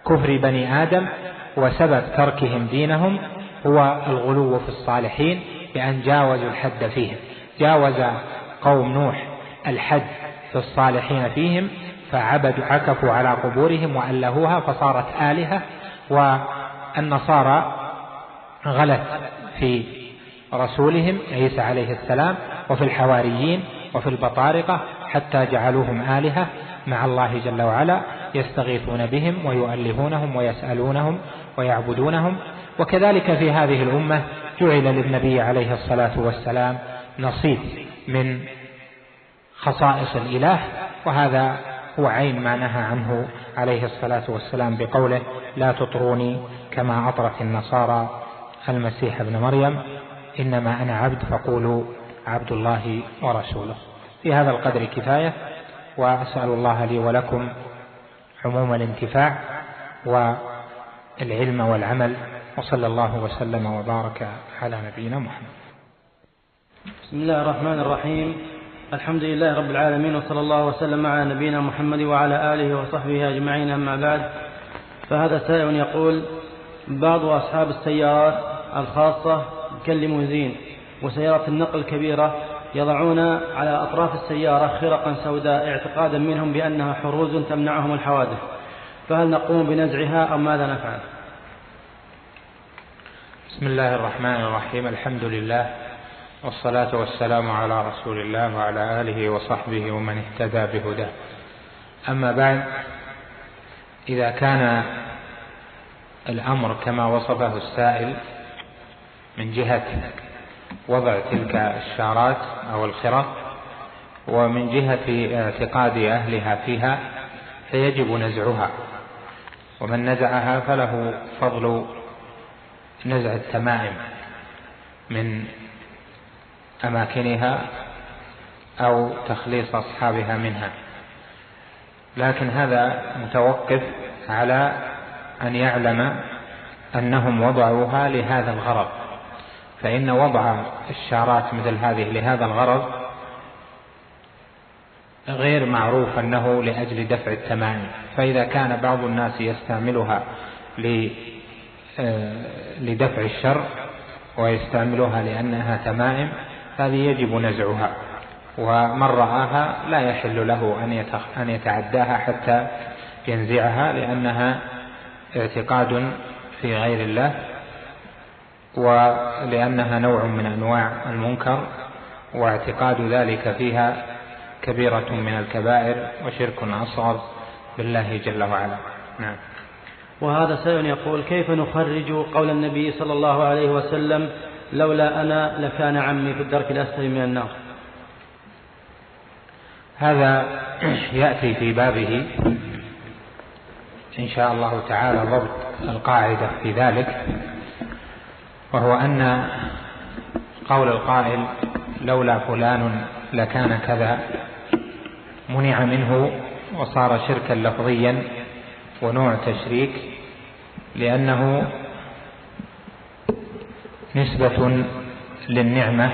[SPEAKER 2] كفر بني آدم وسبب تركهم دينهم هو الغلو في الصالحين بأن جاوزوا الحد فيهم. جاوز قوم نوح الحد في الصالحين فيهم فعبدوا عكفوا على قبورهم وألهوها فصارت آلهة. والنصارى غلت في رسولهم عيسى عليه السلام وفي الحواريين وفي البطارقة حتى جعلوهم آلهة مع الله جل وعلا يستغيثون بهم ويؤلهونهم ويسألونهم ويعبدونهم. وكذلك في هذه الأمة جعل للنبي عليه الصلاة والسلام نصيب من خصائص الإله، وهذا هو عين ما نهى عنه عليه الصلاة والسلام بقوله لا تطروني كما أطرت النصارى المسيح ابن مريم إنما أنا عبد فقولوا عبد الله ورسوله. في هذا القدر كفاية، وأسأل الله لي ولكم عموم الانتفاع والعلم والعمل، وصلى الله وسلم وبارك على نبينا محمد.
[SPEAKER 4] بسم الله الرحمن الرحيم. الحمد لله رب العالمين، وصلى الله وسلم على نبينا محمد وعلى آله وصحبه أجمعين، أما بعد. فهذا سائل يقول: بعض أصحاب السيارات الخاصة كالليموزين وسيارات النقل الكبيرة يضعون على أطراف السيارة خرقا سوداء اعتقادا منهم بأنها حروز تمنعهم الحوادث، فهل نقوم بنزعها أو ماذا نفعل؟
[SPEAKER 2] بسم الله الرحمن الرحيم. الحمد لله والصلاة والسلام على رسول الله وعلى آله وصحبه ومن اهتدى بهداه. أما بعد، إذا كان الأمر كما وصفه السائل من جهة وضع تلك الشارات أو الخرق ومن جهة اعتقاد أهلها فيها فيجب نزعها، ومن نزعها فله فضل نزع التمائم من أماكنها أو تخليص أصحابها منها، لكن هذا متوقف على أن يعلم أنهم وضعوها لهذا الغرض، فإن وضع الشارات مثل هذه لهذا الغرض غير معروف أنه لأجل دفع التمائم. فإذا كان بعض الناس يستعملها لدفع الشر ويستعملها لأنها تمائم هذه يجب نزعها، ومن رآها لا يحل له أن يتعداها حتى ينزعها، لأنها اعتقاد في غير الله، ولأنها نوع من أنواع المنكر، واعتقاد ذلك فيها كبيرة من الكبائر وشرك أصغر بالله جل وعلا. نعم.
[SPEAKER 4] وهذا سائل يقول: كيف نخرج قول النبي صلى الله عليه وسلم لولا أنا لكان عمي في الدرك الأسفل من النار؟
[SPEAKER 2] هذا يأتي في بابه إن شاء الله تعالى ضبط القاعدة في ذلك، وهو أن قول القائل لولا فلان لكان كذا منع منه وصار شركا لفظيا ونوع تشريك، لأنه نسبة للنعمة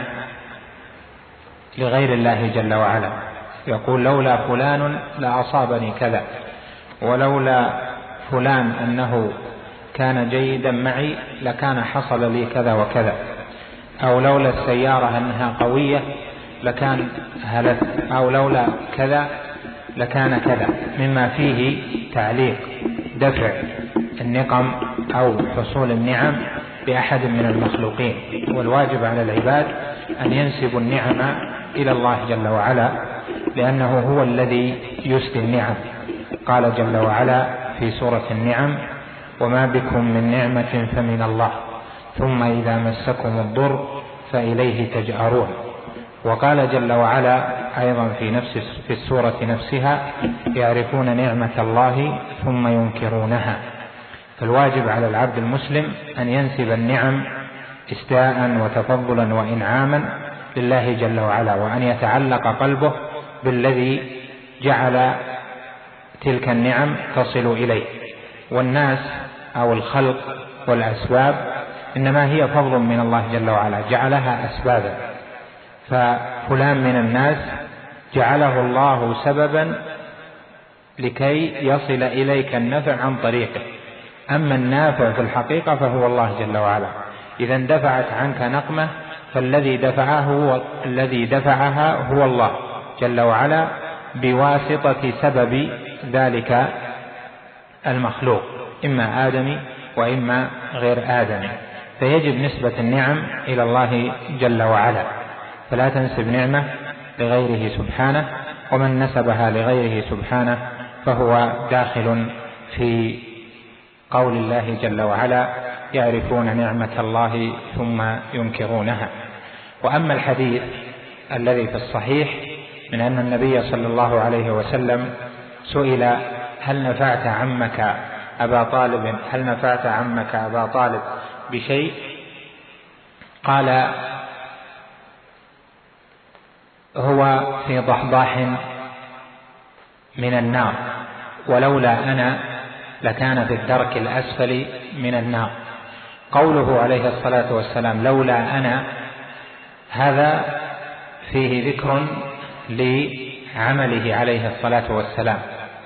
[SPEAKER 2] لغير الله جل وعلا. يقول لولا فلان لأصابني كذا، ولولا فلان أنه كان جيدا معي لكان حصل لي كذا وكذا، أو لولا السيارة أنها قوية لكان هلت، أو لولا كذا لكان كذا، مما فيه تعليق دفع النقم أو حصول النعم بأحد من المخلوقين. والواجب على العباد أن ينسبوا النعم إلى الله جل وعلا، لأنه هو الذي يسدي النعم. قال جل وعلا في سورة النعم: وما بكم من نعمة فمن الله ثم إذا مسكم الضر فإليه تجأرون. وقال جل وعلا أيضا في نفس في السورة نفسها: يعرفون نعمة الله ثم ينكرونها. فالواجب على العبد المسلم أن ينسب النعم إسداء وتفضلا وإنعاما لله جل وعلا، وأن يتعلق قلبه بالذي جعل تلك النعم تصل إليه. والناس أو الخلق والأسباب إنما هي فضل من الله جل وعلا، جعلها أسبابا. ففلان من الناس جعله الله سببا لكي يصل إليك النفع عن طريقه، أما النافع في الحقيقة فهو الله جل وعلا. إذا اندفعت عنك نقمة فالذي دفعه هو الذي دفعها هو الله جل وعلا بواسطة سبب ذلك المخلوق، إما آدمي وإما غير آدمي. فيجب نسبة النعم إلى الله جل وعلا، فلا تنسب نعمة لغيره سبحانه، ومن نسبها لغيره سبحانه فهو داخل في قول الله جل وعلا: يعرفون نعمة الله ثم ينكرونها. وأما الحديث الذي في الصحيح من أن النبي صلى الله عليه وسلم سئل: هل نفعت عمك أبا طالب هل نفعت عمك أبا طالب بشيء؟ قال: هو في ضحضاح من النار، ولولا أنا لكان في الدرك الأسفل من النار. قوله عليه الصلاة والسلام لولا أنا، هذا فيه ذكر لعمله عليه الصلاة والسلام،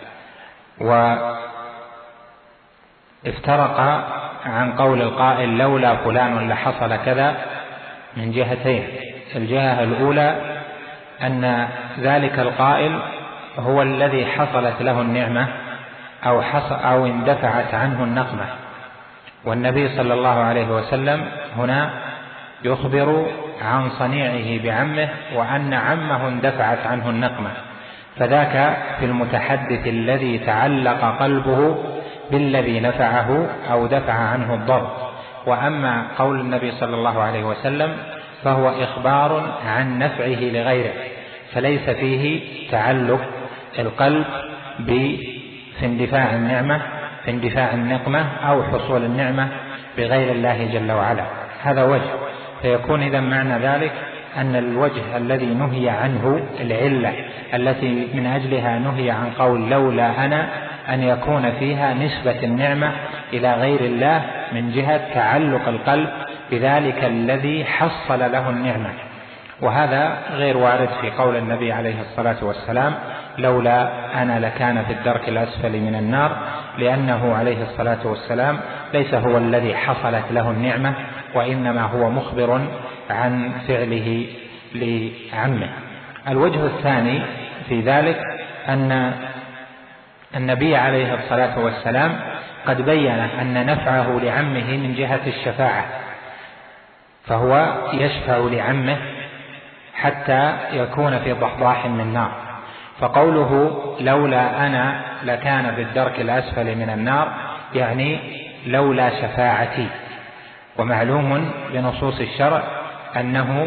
[SPEAKER 2] وافترق عن قول القائل لولا فلان لحصل كذا من جهتين. الجهة الأولى أن ذلك القائل هو الذي حصلت له النعمة أو, أو اندفعت عنه النقمة، والنبي صلى الله عليه وسلم هنا يخبر عن صنيعه بعمه وأن عمه اندفعت عنه النقمة، فذاك في المتحدث الذي تعلق قلبه بالذي نفعه أو دفع عنه الضر. وأما قول النبي صلى الله عليه وسلم فهو إخبار عن نفعه لغيره، فليس فيه تعلق القلب في اندفاع النعمة في اندفاع النقمة أو حصول النعمة بغير الله جل وعلا. هذا وجه، فيكون إذا معنى ذلك أن الوجه الذي نهي عنه، العلة التي من أجلها نهي عن قول لولا أنا، أن يكون فيها نسبة النعمة إلى غير الله من جهة تعلق القلب بذلك الذي حصل له النعمة، وهذا غير وارد في قول النبي عليه الصلاة والسلام لولا أنا لكان في الدرك الأسفل من النار، لأنه عليه الصلاة والسلام ليس هو الذي حصلت له النعمة، وإنما هو مخبر عن فعله لعمه. الوجه الثاني في ذلك أن النبي عليه الصلاة والسلام قد بين أن نفعه لعمه من جهة الشفاعة، فهو يشفع لعمه حتى يكون في ضحضاح من نار. فقوله لولا أنا لكان في الدرك الأسفل من النار يعني لولا شفاعتي. ومعلوم بنصوص الشرع أنه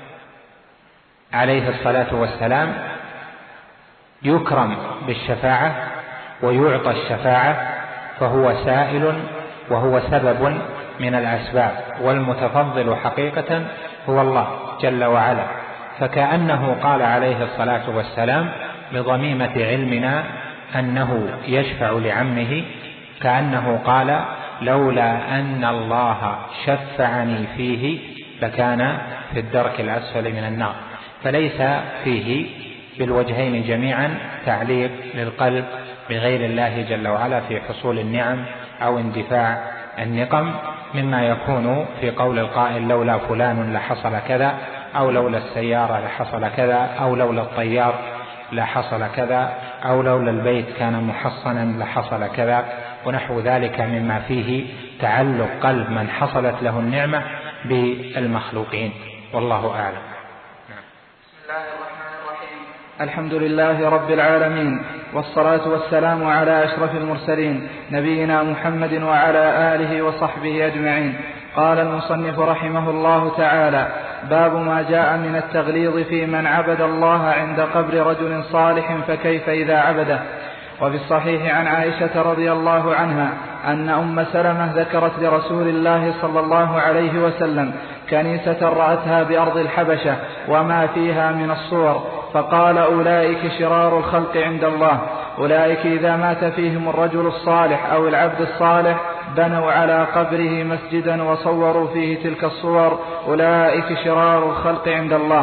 [SPEAKER 2] عليه الصلاة والسلام يكرم بالشفاعة ويعطى الشفاعة، فهو سائل وهو سبب من الأسباب، والمتفضل حقيقة هو الله جل وعلا. فكأنه قال عليه الصلاة والسلام بضميمة علمنا أنه يشفع لعمه، كأنه قال لولا أن الله شفعني فيه لكان في الدرك الأسفل من النار. فليس فيه بالوجهين جميعا تعليق للقلب بغير الله جل وعلا في حصول النعم أو اندفاع النقم، مما يكون في قول القائل لولا فلان لحصل كذا، أو لولا السيارة لحصل كذا، أو لولا الطيار لحصل كذا، أو لولا البيت كان محصنا لحصل كذا، ونحو ذلك مما فيه تعلق قلب من حصلت له النعمة بالمخلوقين، والله أعلم.
[SPEAKER 3] بسم الله الرحمن الرحيم. الحمد لله رب العالمين، والصلاة والسلام على أشرف المرسلين نبينا محمد وعلى آله وصحبه أجمعين. قال المصنف رحمه الله تعالى: باب ما جاء من التغليظ في من عبد الله عند قبر رجل صالح فكيف إذا عبده. وفي الصحيح عن عائشة رضي الله عنها أن أم سلمة ذكرت لرسول الله صلى الله عليه وسلم كنيسة رأتها بأرض الحبشة وما فيها من الصور، فقال: أولئك شرار الخلق عند الله، أولئك إذا مات فيهم الرجل الصالح أو العبد الصالح بنوا على قبره مسجدا وصوروا فيه تلك الصور، أولئك شرار الخلق عند الله.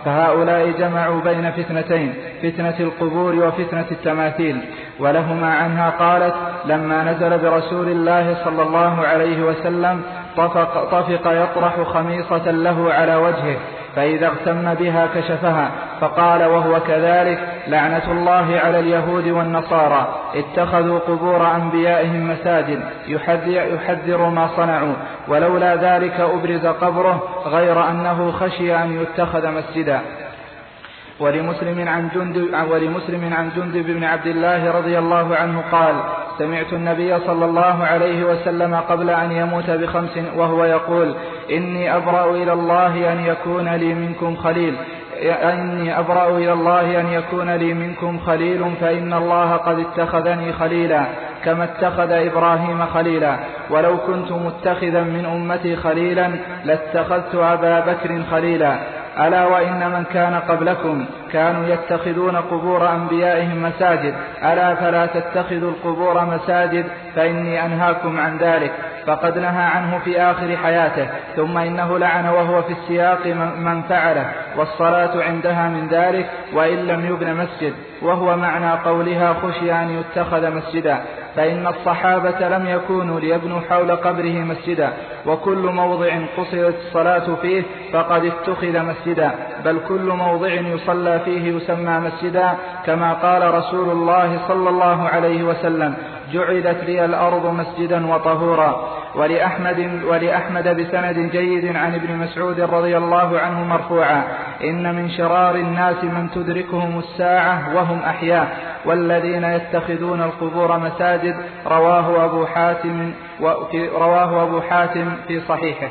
[SPEAKER 3] فهؤلاء جمعوا بين فتنتين، فتنة القبور وفتنة التماثيل. ولهما عنها قالت: لما نزل برسول الله صلى الله عليه وسلم طفق, طفق يطرح خميصة له على وجهه، فإذا اغتم بها كشفها، فقال وهو كذلك: لعنة الله على اليهود والنصارى اتخذوا قبور أنبيائهم مساجد، يحذر ما صنعوا، ولولا ذلك أبرز قبره، غير أنه خشي أن يتخذ مسجدا. ولمسلم عن جندب, ولمسلم عن جندب بن عبد الله رضي الله عنه قال: سمعت النبي صلى الله عليه وسلم قبل أن يموت بخمس وهو يقول: إني أبرأ إلى الله أن يكون لي منكم خليل إني أبرأ إلى الله أن يكون لي منكم خليل، فإن الله قد اتخذني خليلا كما اتخذ إبراهيم خليلا، ولو كنت متخذا من أمتي خليلا لاتخذت أبا بكر خليلا. ألا وإن من كان قبلكم كانوا يتخذون قبور أنبيائهم مساجد، ألا فلا تتخذوا القبور مساجد، فإني أنهاكم عن ذلك. فقد نهى عنه في آخر حياته، ثم إنه لعن وهو في السياق من فعله، والصلاة عندها من ذلك وإن لم يبن مسجد، وهو معنى قولها خشي أن يتخذ مسجدا. فإن الصحابة لم يكونوا ليبنوا حول قبره مسجدا، وكل موضع قصرت الصلاة فيه فقد اتخذ مسجدا، بل كل موضع يصلى فيه يسمى مسجدا، كما قال رسول الله صلى الله عليه وسلم: جعلت لي الأرض مسجدا وطهورا. ولأحمد, ولأحمد بسند جيد عن ابن مسعود رضي الله عنه مرفوعا: إن من شرار الناس من تدركهم الساعة وهم أحياء، والذين يتخذون القبور مساجد. رواه أبو حاتم, رواه أبو حاتم في صحيحه.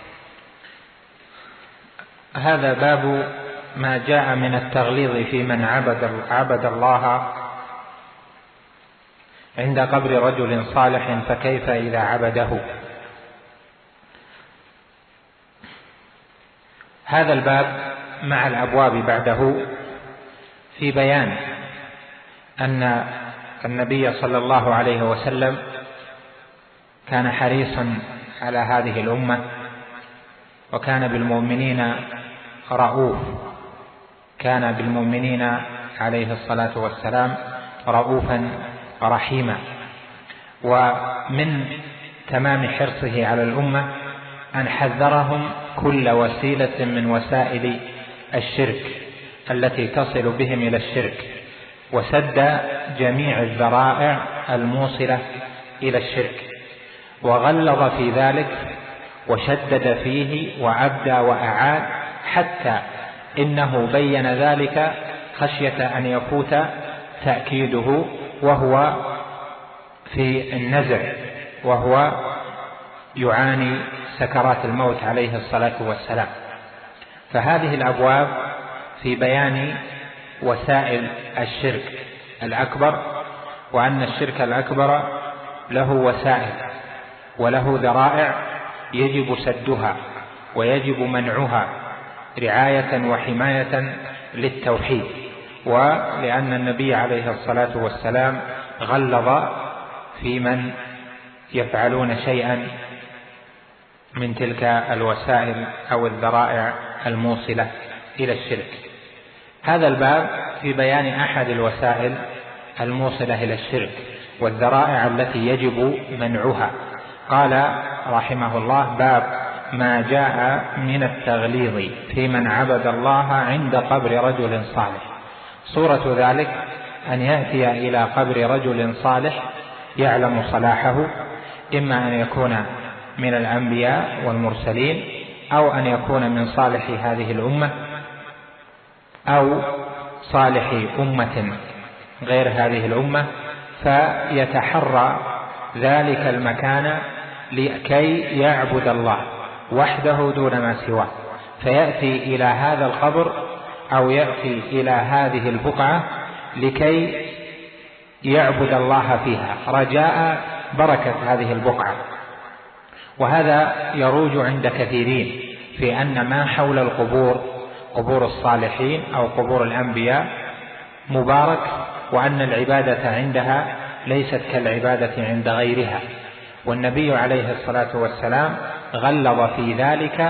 [SPEAKER 2] هذا باب ما جاء من التغليظ في من عبد, عبد الله عند قبر رجل صالح، فكيف إذا عبده؟ هذا الباب مع الأبواب بعده في بيان أن النبي صلى الله عليه وسلم كان حريصا على هذه الأمة، وكان بالمؤمنين رؤوف، كان بالمؤمنين عليه الصلاة والسلام رؤوفا رحيما. ومن تمام حرصه على الأمة أن حذرهم كل وسيلة من وسائل الشرك التي تصل بهم إلى الشرك، وسد جميع الذرائع الموصلة إلى الشرك، وغلظ في ذلك وشدد فيه وأبدى وأعاد، حتى إنه بين ذلك خشية أن يفوت تأكيده وهو في النزع، وهو يعاني سكرات الموت عليه الصلاة والسلام. فهذه الأبواب في بيان وسائل الشرك الأكبر، وأن الشرك الأكبر له وسائل وله ذرائع يجب سدها ويجب منعها رعاية وحماية للتوحيد، ولأن النبي عليه الصلاة والسلام غلظ في من يفعلون شيئا من تلك الوسائل أو الذرائع الموصلة إلى الشرك. هذا الباب في بيان أحد الوسائل الموصلة إلى الشرك والذرائع التي يجب منعها. قال رحمه الله: باب ما جاء من التغليظ في من عبد الله عند قبر رجل صالح. صورة ذلك أن يأتي إلى قبر رجل صالح يعلم صلاحه، إما أن يكون من الأنبياء والمرسلين، أو أن يكون من صالح هذه الأمة، أو صالح أمة غير هذه الأمة، فيتحرى ذلك المكان لكي يعبد الله وحده دون ما سواه، فيأتي إلى هذا القبر أو يأتي إلى هذه البقعة لكي يعبد الله فيها رجاء بركة هذه البقعة. وهذا يروج عند كثيرين في أن ما حول القبور، قبور الصالحين أو قبور الأنبياء، مبارك، وأن العبادة عندها ليست كالعبادة عند غيرها. والنبي عليه الصلاة والسلام غلظ في ذلك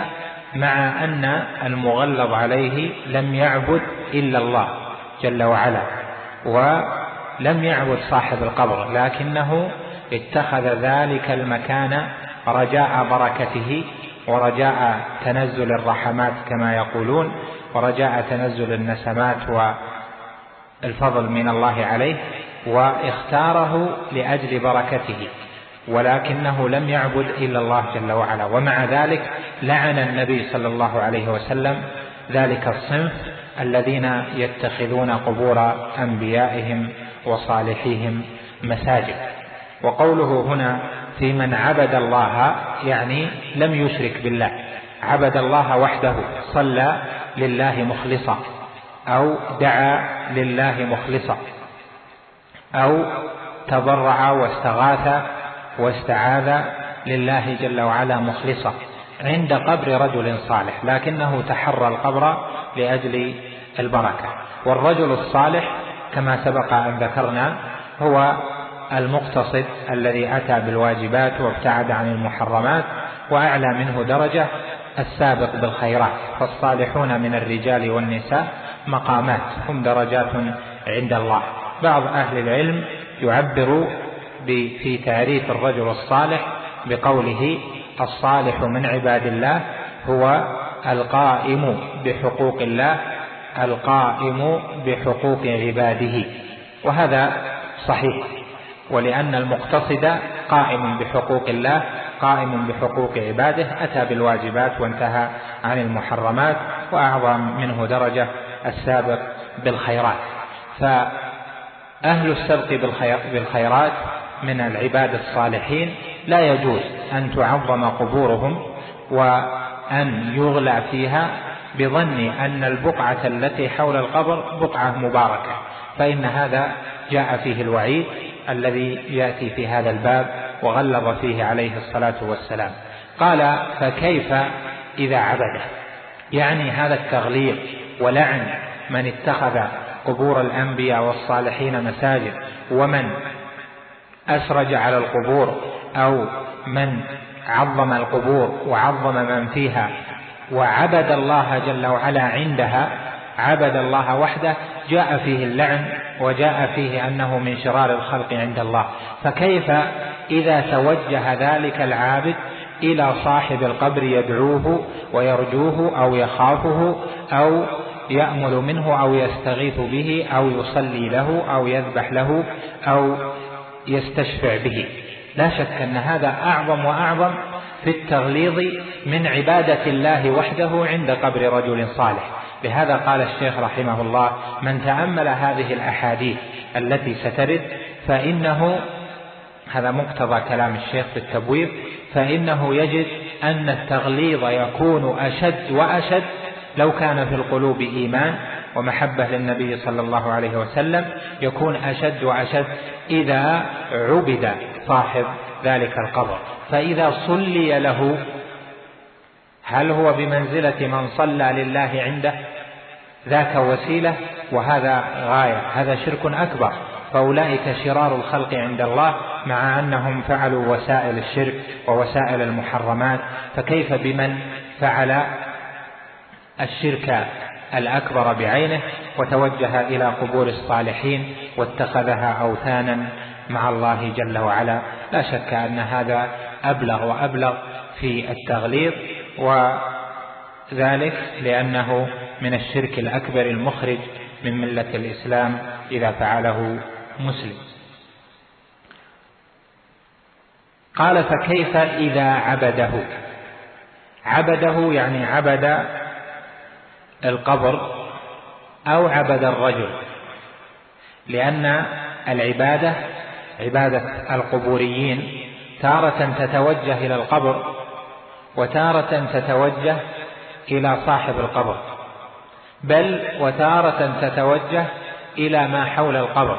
[SPEAKER 2] مع أن المغلظ عليه لم يعبد إلا الله جل وعلا ولم يعبد صاحب القبر، لكنه اتخذ ذلك المكان رجاء بركته ورجاء تنزل الرحمات كما يقولون، ورجاء تنزل النسمات والفضل من الله عليه، واختاره لأجل بركته، ولكنه لم يعبد إلا الله جل وعلا. ومع ذلك لعن النبي صلى الله عليه وسلم ذلك الصنف الذين يتخذون قبور أنبيائهم وصالحيهم مساجد. وقوله هنا في من عبد الله يعني لم يشرك بالله، عبد الله وحده، صلى لله مخلصا أو دعا لله مخلصا أو تضرع واستغاث واستعاذ لله جل وعلا مخلصا عند قبر رجل صالح، لكنه تحرى القبر لأجل البركة. والرجل الصالح كما سبق أن ذكرنا هو المقتصد الذي أتى بالواجبات وابتعد عن المحرمات، وأعلى منه درجة السابق بالخيرات. فالصالحون من الرجال والنساء مقامات، هم درجات عند الله. بعض أهل العلم يعبر في تعريف الرجل الصالح بقوله الصالح من عباد الله هو القائم بحقوق الله القائم بحقوق عباده، وهذا صحيح، ولأن المقتصد قائم بحقوق الله قائم بحقوق عباده، أتى بالواجبات وانتهى عن المحرمات، وأعظم منه درجة السابق بالخيرات. فأهل السبق بالخيرات من العباد الصالحين لا يجوز أن تعظم قبورهم وأن يغلى فيها بظن أن البقعة التي حول القبر بقعة مباركة، فإن هذا جاء فيه الوعيد الذي يأتي في هذا الباب وغلظ فيه عليه الصلاة والسلام. قال فكيف إذا عبده، يعني هذا التغليظ ولعن من اتخذ قبور الأنبياء والصالحين مساجد، ومن أسرج على القبور أو من عظم القبور وعظم من فيها وعبد الله جل وعلا عندها، عبد الله وحده، جاء فيه اللعن وجاء فيه أنه من شرار الخلق عند الله. فكيف إذا توجه ذلك العابد إلى صاحب القبر يدعوه ويرجوه أو يخافه أو يأمل منه أو يستغيث به أو يصلي له أو يذبح له أو يستشفع به؟ لا شك أن هذا أعظم وأعظم في التغليظ من عبادة الله وحده عند قبر رجل صالح. لهذا قال الشيخ رحمه الله من تأمل هذه الأحاديث التي سترد فإنه، هذا مقتضى كلام الشيخ في التبويب، فإنه يجد أن التغليظ يكون أشد وأشد لو كان في القلوب إيمان ومحبة للنبي صلى الله عليه وسلم، يكون أشد وأشد إذا عبد صاحب ذلك القبر. فإذا صلي له هل هو بمنزلة من صلى لله عنده؟ ذاك وسيلة وهذا غاية، هذا شرك أكبر، فأولئك شرار الخلق عند الله، مع أنهم فعلوا وسائل الشرك ووسائل المحرمات. فكيف بمن فعل الشرك الأكبر بعينه وتوجه إلى قبور الصالحين واتخذها أوثانا مع الله جل وعلا؟ لا شك أن هذا أبلغ وأبلغ في التغليظ، وذلك لأنه من الشرك الأكبر المخرج من ملة الإسلام إذا فعله مسلم. قال فكيف إذا عبده؟ عبده يعني عبد القبر أو عبد الرجل، لأن العبادة عبادة القبوريين تارة تتوجه إلى القبر وتارة تتوجه إلى صاحب القبر، بل وتارة تتوجه إلى ما حول القبر.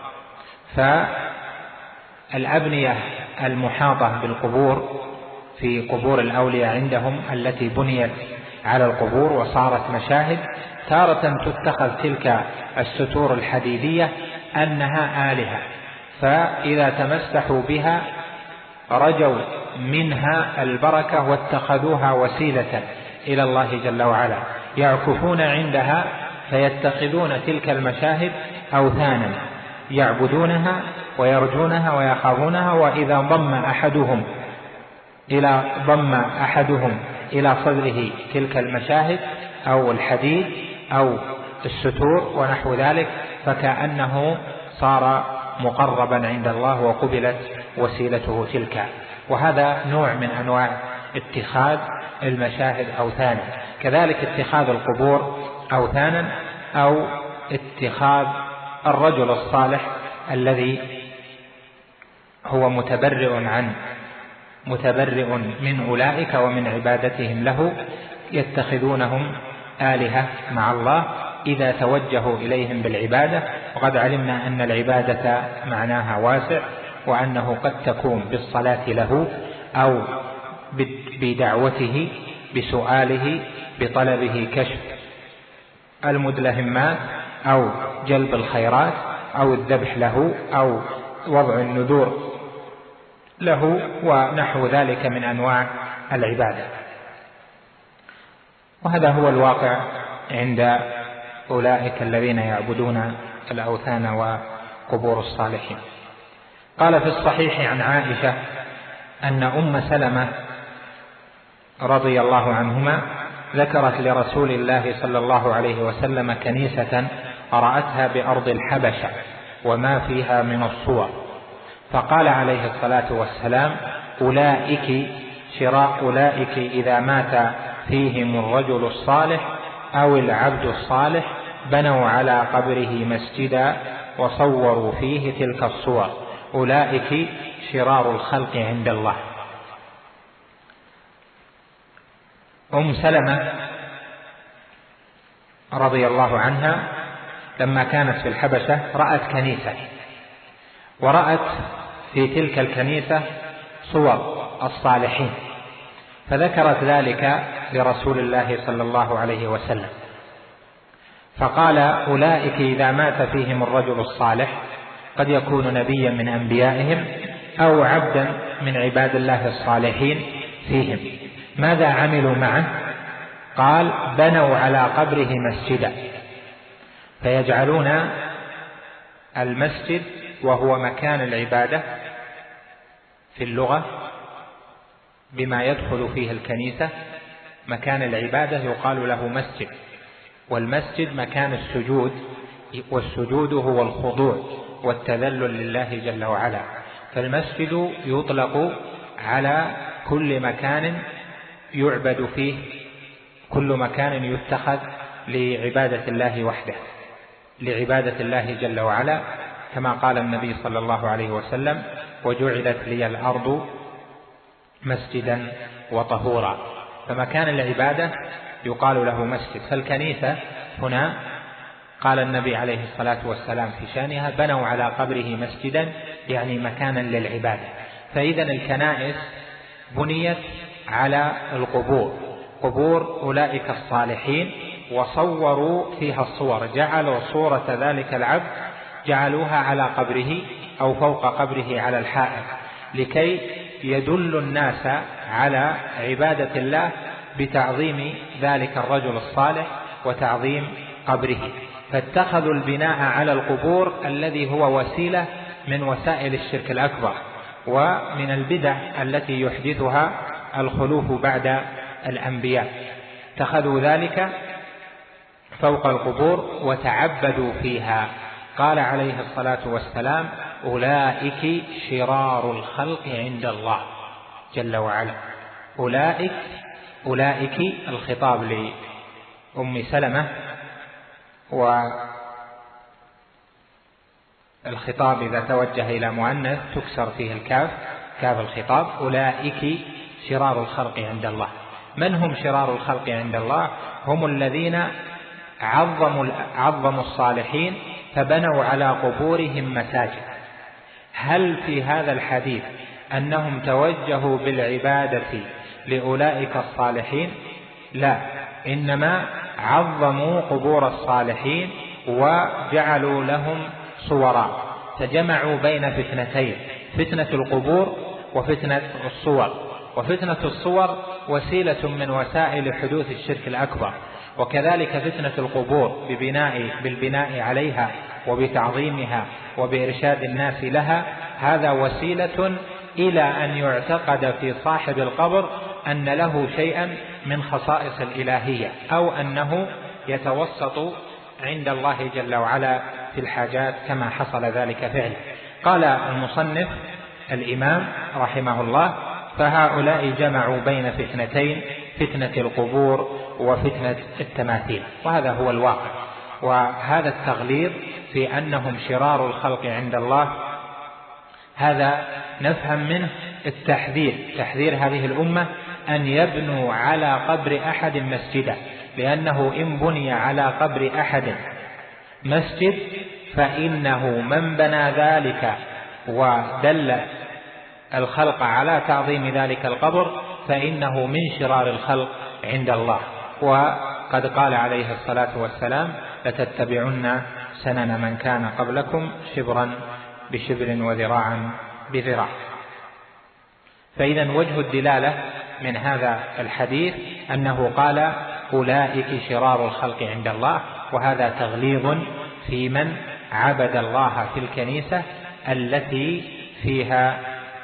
[SPEAKER 2] فالأبنية المحاطة بالقبور في قبور الأولياء عندهم التي بنيت على القبور وصارت مشاهد، تارة تتخذ تلك الستور الحديدية أنها آلهة، فإذا تمسحوا بها رجوا منها البركة واتخذوها وسيلة إلى الله جل وعلا، يعكفون عندها فيتخذون تلك المشاهد أوثانا يعبدونها ويرجونها ويخافونها. وإذا ضم أحدهم إلى ضم أحدهم إلى صدره تلك المشاهد أو الحديد أو الستور ونحو ذلك فكأنه صار مقربا عند الله وقبلت وسيلته تلك. وهذا نوع من أنواع اتخاذ المشاهد أوثانا. كذلك اتخاذ القبور أوثانا، أو اتخاذ الرجل الصالح الذي هو متبرئ عن متبرئ من أولئك ومن عبادتهم له، يتخذونهم آلهة مع الله إذا توجهوا إليهم بالعبادة. وقد علمنا أن العبادة معناها واسع، وأنه قد تكون بالصلاة له أو بدعوته بسؤاله بطلبه كشف المدلهمات أو جلب الخيرات أو الذبح له أو وضع النذور له ونحو ذلك من أنواع العبادة. وهذا هو الواقع عند أولئك الذين يعبدون الأوثان وقبور الصالحين. قال في الصحيح عن عائشة أن أم سلمة رضي الله عنهما ذكرت لرسول الله صلى الله عليه وسلم كنيسة رأتها بأرض الحبشة وما فيها من الصور، فقال عليه الصلاة والسلام: أولئك شراء أولئك إذا مات فيهم الرجل الصالح أو العبد الصالح بنوا على قبره مسجدا وصوروا فيه تلك الصور، أولئك شرار الخلق عند الله. أم سلمة رضي الله عنها لما كانت في الحبشة رأت كنيسة، ورأت في تلك الكنيسة صور الصالحين، فذكرت ذلك لرسول الله صلى الله عليه وسلم، فقال: أولئك إذا مات فيهم الرجل الصالح، قد يكون نبيا من أنبيائهم أو عبدا من عباد الله الصالحين فيهم، ماذا عملوا معه؟ قال: بنوا على قبره مسجدا، فيجعلون المسجد وهو مكان العبادة في اللغة بما يدخل فيه الكنيسة، مكان العبادة يقال له مسجد، والمسجد مكان السجود، والسجود هو الخضوع والتذلل لله جل وعلا، فالمسجد يطلق على كل مكان يعبد فيه، كل مكان يتخذ لعبادة الله وحده، لعبادة الله جل وعلا، كما قال النبي صلى الله عليه وسلم: وجعلت لي الأرض مسجدا وطهورا. فمكان العبادة يقال له مسجد. فالكنيسة هنا قال النبي عليه الصلاة والسلام في شأنها: بنوا على قبره مسجدا، يعني مكانا للعبادة. فإذا الكنائس بنيت على القبور، قبور أولئك الصالحين، وصوروا فيها الصور، جعلوا صورة ذلك العبد جعلوها على قبره أو فوق قبره على الحائط، لكي يدل الناس على عبادة الله بتعظيم ذلك الرجل الصالح وتعظيم قبره، فاتخذوا البناء على القبور الذي هو وسيلة من وسائل الشرك الأكبر ومن البدع التي يحدثها الخلوف بعد الأنبياء. اتخذوا ذلك فوق القبور وتعبدوا فيها. قال عليه الصلاة والسلام: أولئك شرار الخلق عند الله جل وعلا. أولئك أولئك الخطاب لأم سلمة، والخطاب إذا توجه إلى مؤنث تكسر فيه الكاف، كاف الخطاب. أولئك شرار الخلق عند الله. من هم شرار الخلق عند الله؟ هم الذين عظموا عظموا الصالحين فبنوا على قبورهم مساجد. هل في هذا الحديث أنهم توجهوا بالعبادة لأولئك الصالحين؟ لا، إنما عظموا قبور الصالحين وجعلوا لهم صورا، فجمعوا بين فتنتين: فتنة القبور وفتنة الصور. وفتنة الصور وسيلة من وسائل حدوث الشرك الأكبر. وكذلك فتنة القبور ببناء بالبناء عليها وبتعظيمها وبإرشاد الناس لها، هذا وسيلة إلى أن يعتقد في صاحب القبر أن له شيئا من خصائص الإلهية، أو أنه يتوسط عند الله جل وعلا في الحاجات كما حصل ذلك فعلا. قال المصنف الإمام رحمه الله: فهؤلاء جمعوا بين فتنتين، فتنة القبور وفتنة التماثيل، وهذا هو الواقع. وهذا التغليظ في أنهم شرار الخلق عند الله، هذا نفهم منه التحذير، تحذير هذه الأمة أن يبنوا على قبر أحد مسجدا، لأنه إن بني على قبر أحد مسجد فإنه من بنى ذلك ودل الخلق على تعظيم ذلك القبر فإنه من شرار الخلق عند الله. وقد قال عليه الصلاة والسلام: لتتبعن سنن من كان قبلكم شبرا بشبر وذراعا بذراع. فإذا وجه الدلالة من هذا الحديث أنه قال: أولئك شرار الخلق عند الله، وهذا تغليظ في من عبد الله في الكنيسة التي فيها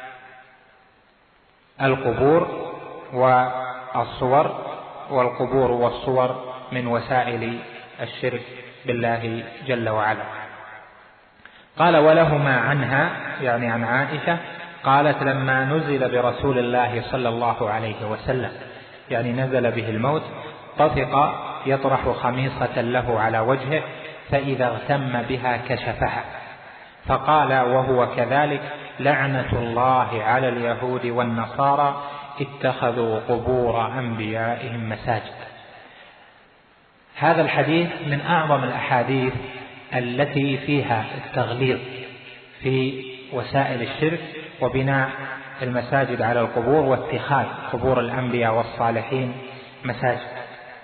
[SPEAKER 2] القبور والصور، والقبور والصور من وسائل الشرك بالله جل وعلا. قال: ولهما عنها، يعني عن عائشة، قالت: لما نزل برسول الله صلى الله عليه وسلم، يعني نزل به الموت، طفق يطرح خميصة له على وجهه، فإذا اغتم بها كشفها، فقال وهو كذلك: لعنة الله على اليهود والنصارى اتخذوا قبور أنبيائهم مساجد. هذا الحديث من أعظم الأحاديث التي فيها التغليظ في وسائل الشرك وبناء المساجد على القبور واتخاذ قبور الأنبياء والصالحين مساجد.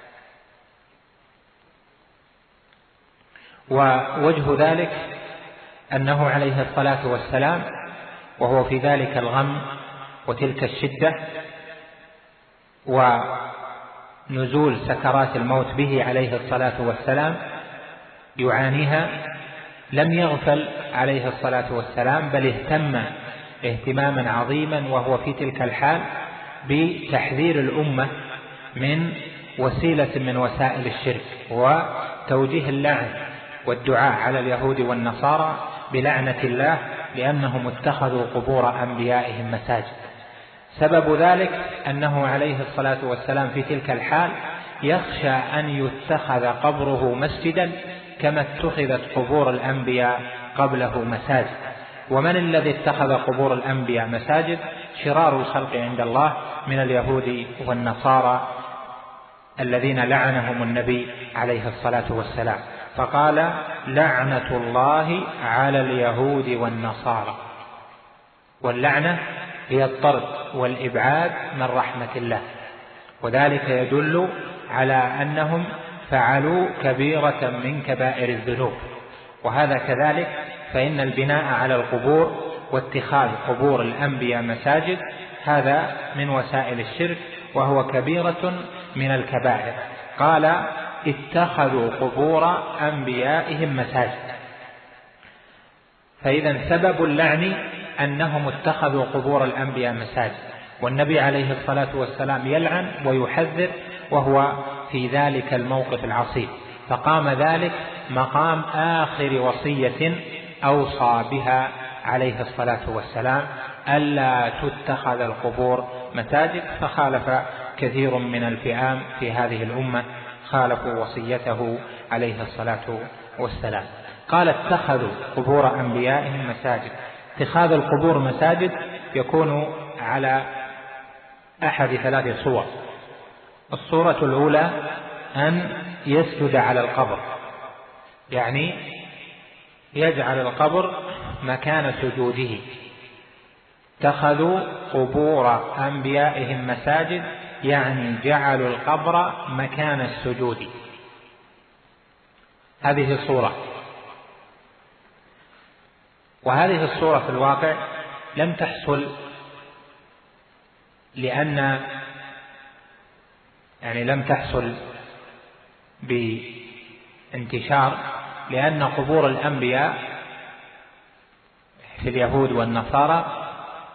[SPEAKER 2] ووجه ذلك أنه عليه الصلاة والسلام وهو في ذلك الغم وتلك الشدة ونزول سكرات الموت به عليه الصلاة والسلام يعانيها، لم يغفل عليه الصلاة والسلام، بل اهتم اهتماما عظيما وهو في تلك الحال بتحذير الأمة من وسيلة من وسائل الشرك وتوجيه اللعن والدعاء على اليهود والنصارى بلعنة الله لأنهم اتخذوا قبور أنبيائهم مساجد. سبب ذلك أنه عليه الصلاة والسلام في تلك الحال يخشى أن يتخذ قبره مسجدا كما اتخذت قبور الأنبياء قبله مساجد. ومن الذي اتخذ قبور الأنبياء مساجد؟ شرار الخلق عند الله من اليهود والنصارى الذين لعنهم النبي عليه الصلاة والسلام، فقال: لعنة الله على اليهود والنصارى. واللعنة هي الطرد والإبعاد من رحمة الله، وذلك يدل على أنهم فعلوا كبيرة من كبائر الذنوب. وهذا كذلك، فإن البناء على القبور واتخاذ قبور الأنبياء مساجد هذا من وسائل الشرك وهو كبيرة من الكبائر. قال: اتخذوا قبور أنبيائهم مساجد. فإذا سبب اللعن أنهم اتخذوا قبور الأنبياء مساجد، والنبي عليه الصلاة والسلام يلعن ويحذر وهو في ذلك الموقف العصيب، فقام ذلك مقام آخر وصية أوصى بها عليه الصلاة والسلام ألا تتخذ القبور مساجد، فخالف كثير من الفئام في هذه الأمة خالفوا وصيته عليه الصلاة والسلام. قال: اتخذوا قبور أنبيائهم مساجد. اتخاذ القبور مساجد يكون على أحد ثلاث صور. الصورة الأولى أن يسجد على القبر، يعني يجعل القبر مكان سجوده. اتخذوا قبور أنبيائهم مساجد يعني جعلوا القبر مكان السجود. هذه صورة، وهذه الصورة في الواقع لم تحصل، لأن يعني لم تحصل بانتشار، لأن قبور الأنبياء في اليهود والنصارى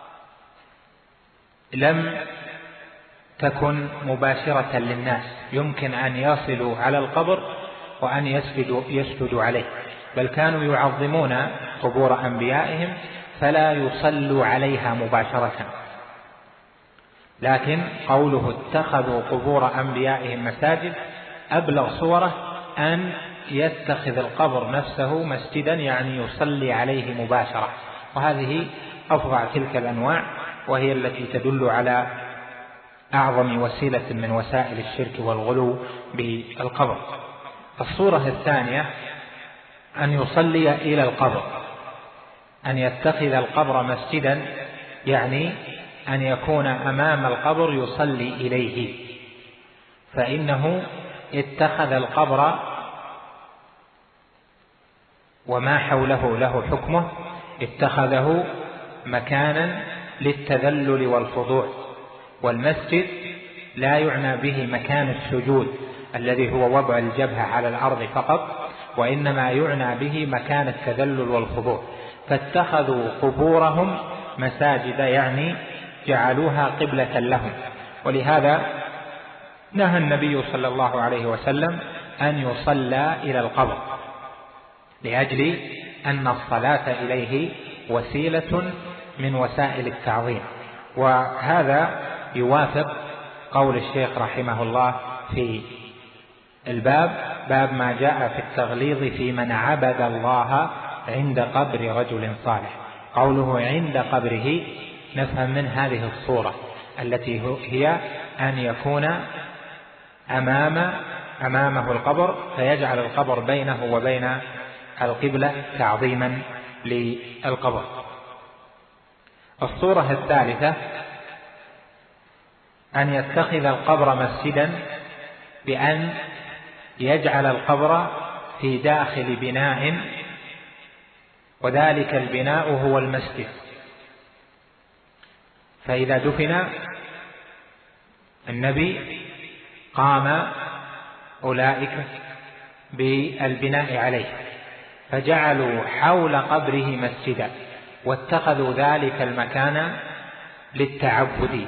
[SPEAKER 2] لم تكن مباشرة للناس، يمكن أن يصلوا على القبر وأن يسجدوا, يسجدوا عليه، بل كانوا يعظمون قبور أنبيائهم فلا يصلوا عليها مباشرة. لكن قوله اتخذوا قبور أنبيائهم مساجد أبلغ صوره أن يتخذ القبر نفسه مسجدا، يعني يصلي عليه مباشرة، وهذه أفظع تلك الأنواع، وهي التي تدل على أعظم وسيلة من وسائل الشرك والغلو بالقبر. الصورة الثانية أن يصلي إلى القبر، أن يتخذ القبر مسجدا، يعني أن يكون أمام القبر يصلي إليه، فإنه اتخذ القبر وما حوله له حكمه، اتخذه مكانا للتذلل والخضوع، والمسجد لا يعنى به مكان السجود الذي هو وضع الجبهة على الأرض فقط، وإنما يعنى به مكان التذلل والخضوع. فاتخذوا قبورهم مساجد، يعني جعلوها قبلة لهم، ولهذا نهى النبي صلى الله عليه وسلم أن يصلى إلى القبر، لأجل أن الصلاة إليه وسيلة من وسائل التعظيم. وهذا يوافق قول الشيخ رحمه الله في الباب، باب ما جاء في التغليظ في من عبد الله عند قبر رجل صالح. قوله عند قبره نفهم من هذه الصورة التي هي أن يكون أمام أمامه القبر، فيجعل القبر بينه وبين القبلة تعظيما للقبر. الصورة الثالثة أن يتخذ القبر مسجدا بأن يجعل القبر في داخل بناء، وذلك البناء هو المسجد، فإذا دفن النبي قام أولئك بالبناء عليه، فجعلوا حول قبره مسجدا، واتخذوا ذلك المكان للتعبد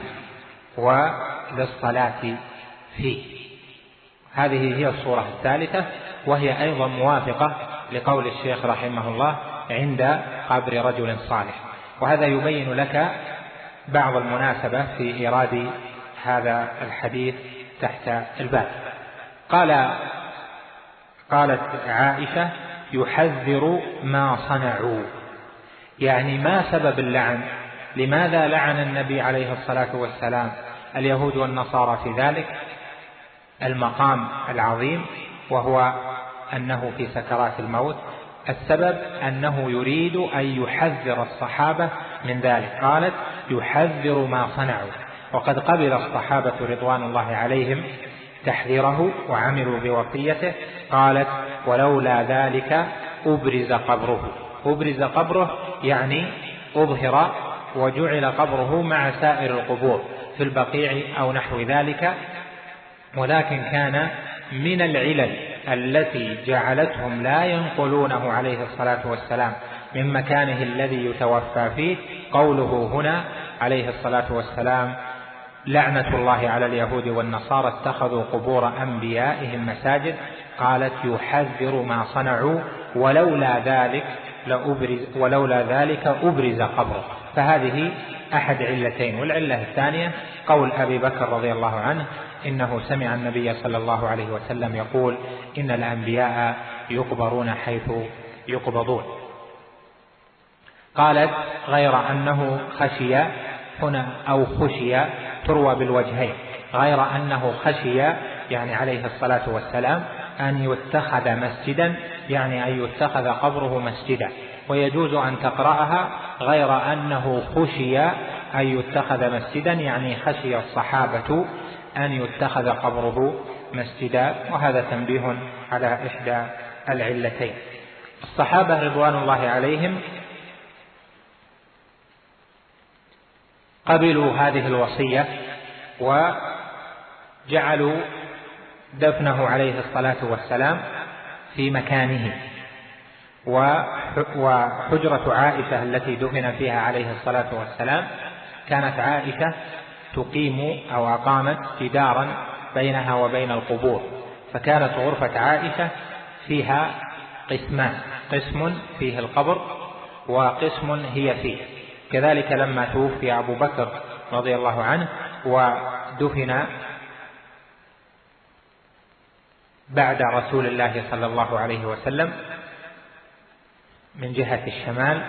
[SPEAKER 2] وللصلاة فيه. هذه هي الصورة الثالثة، وهي أيضا موافقة لقول الشيخ رحمه الله عند قبر رجل صالح. وهذا يبين لك بعض المناسبة في إيراد هذا الحديث تحت الباب. قال قالت عائشة يحذر ما صنعوا، يعني ما سبب اللعن؟ لماذا لعن النبي عليه الصلاة والسلام اليهود والنصارى في ذلك المقام العظيم، وهو أنه في سكرات الموت؟ السبب أنه يريد أن يحذر الصحابة من ذلك. قالت يحذر ما صنعوا، وقد قبل الصحابة رضوان الله عليهم تحذيره وعملوا بوصيته. قالت ولولا ذلك أبرز قبره. أبرز قبره يعني أظهر وجعل قبره مع سائر القبور في البقيع أو نحو ذلك، ولكن كان من العلل التي جعلتهم لا ينقلونه عليه الصلاة والسلام من مكانه الذي يتوفى فيه قوله هنا عليه الصلاة والسلام لعنة الله على اليهود والنصارى اتخذوا قبور أنبيائهم مساجد. قالت يحذر ما صنعوا ولولا ذلك لأبرز ولولا ذلك أبرز قبره. فهذه أحد علتين. والعلة الثانية قول أبي بكر رضي الله عنه إنه سمع النبي صلى الله عليه وسلم يقول إن الأنبياء يقبرون حيث يقبضون. قالت غير أنه خشي هنا أو خشي تروى بالوجهين، غير أنه خشي يعني عليه الصلاة والسلام أن يتخذ مسجدا، يعني أن يتخذ قبره مسجدا، ويجوز أن تقرأها غير أنه خشي أن يتخذ مسجدا، يعني خشي الصحابة أن يتخذ قبره مسجدا. وهذا تنبيه على إحدى العلتين. الصحابة رضوان الله عليهم قبلوا هذه الوصية جعلوا دفنه عليه الصلاة والسلام في مكانه، وحجرة عائشة التي دفن فيها عليه الصلاة والسلام كانت عائشة تقيم أو أقامت جدارا بينها وبين القبور، فكانت غرفة عائشة فيها قسمان، قسم فيه القبر وقسم هي فيه. كذلك لما توفي أبو بكر رضي الله عنه ودفن بعد رسول الله صلى الله عليه وسلم من جهة الشمال،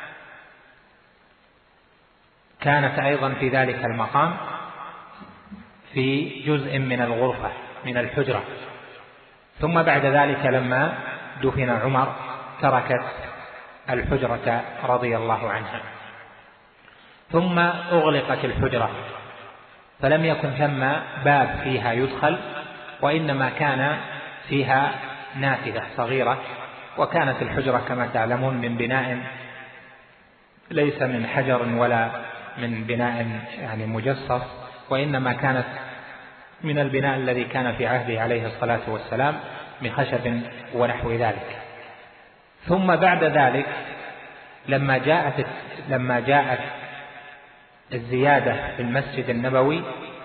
[SPEAKER 2] كانت أيضا في ذلك المقام في جزء من الغرفة من الحجرة. ثم بعد ذلك لما دفن عمر تركت الحجرة رضي الله عنها، ثم أغلقت الحجرة فلم يكن ثم باب فيها يدخل، وإنما كان فيها نافذة صغيرة، وكانت الحجرة كما تعلمون من بناء ليس من حجر ولا من بناء يعني مجصص، وإنما كانت من البناء الذي كان في عهده عليه الصلاة والسلام من خشب ونحو ذلك. ثم بعد ذلك لما جاءت لما جاءت الزيادة في المسجد النبوي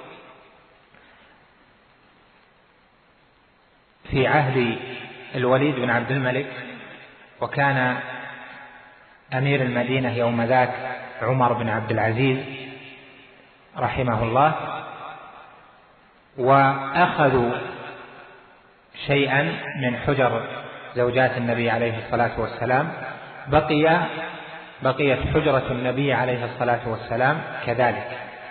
[SPEAKER 2] في عهد الوليد بن عبد الملك، وكان أمير المدينة يوم ذاك عمر بن عبد العزيز رحمه الله، وأخذوا شيئا من حجر زوجات النبي عليه الصلاة والسلام، بقي بقيت حجرة النبي عليه الصلاة والسلام كذلك،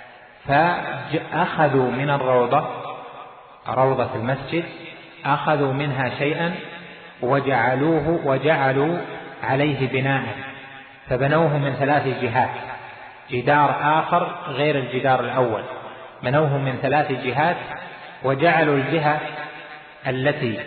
[SPEAKER 2] فأخذوا من الروضة روضة المسجد أخذوا منها شيئا وجعلوه وجعلوا عليه بناء، فبنوه من ثلاث جهات، جدار آخر غير الجدار الأول، بنوه من ثلاث جهات، وجعلوا الجهة التي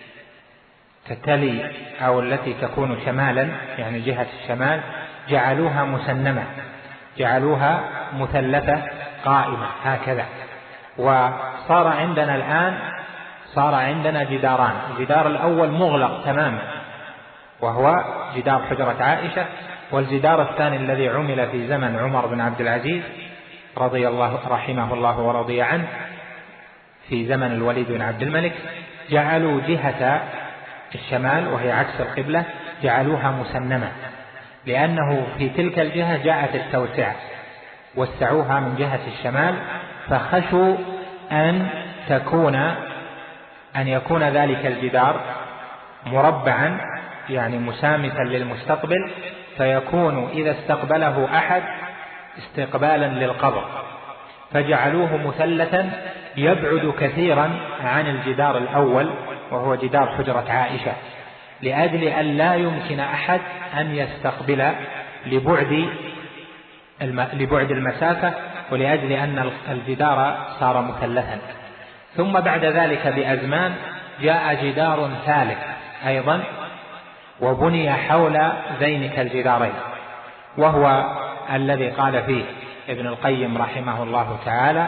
[SPEAKER 2] تتلي أو التي تكون شمالا يعني جهة الشمال جعلوها مسنمة، جعلوها مثلثة قائمة هكذا. وصار عندنا الآن صار عندنا جداران، الجدار الأول مغلق تماما وهو جدار حجرة عائشة، والجدار الثاني الذي عمل في زمن عمر بن عبد العزيز رضي الله رحمه الله ورضي عنه في زمن الوليد بن عبد الملك، جعلوا جهة الشمال وهي عكس القبلة جعلوها مسنمة، لأنه في تلك الجهة جاءت التوسعة وسعوها من جهة الشمال، فخشوا أن تكون أن يكون ذلك الجدار مربعا يعني مسامتا للمستقبل، فيكون إذا استقبله أحد استقبالا للقبر، فجعلوه مثلثا يبعد كثيرا عن الجدار الأول وهو جدار حجرة عائشة، لأجل أن لا يمكن أحد أن يستقبل لبعد لبعد المسافة، ولأجل أن الجدار صار مثلثا. ثم بعد ذلك بأزمان جاء جدار ثالث أيضا وبني حول ذينك الجدارين، وهو الذي قال فيه ابن القيم رحمه الله تعالى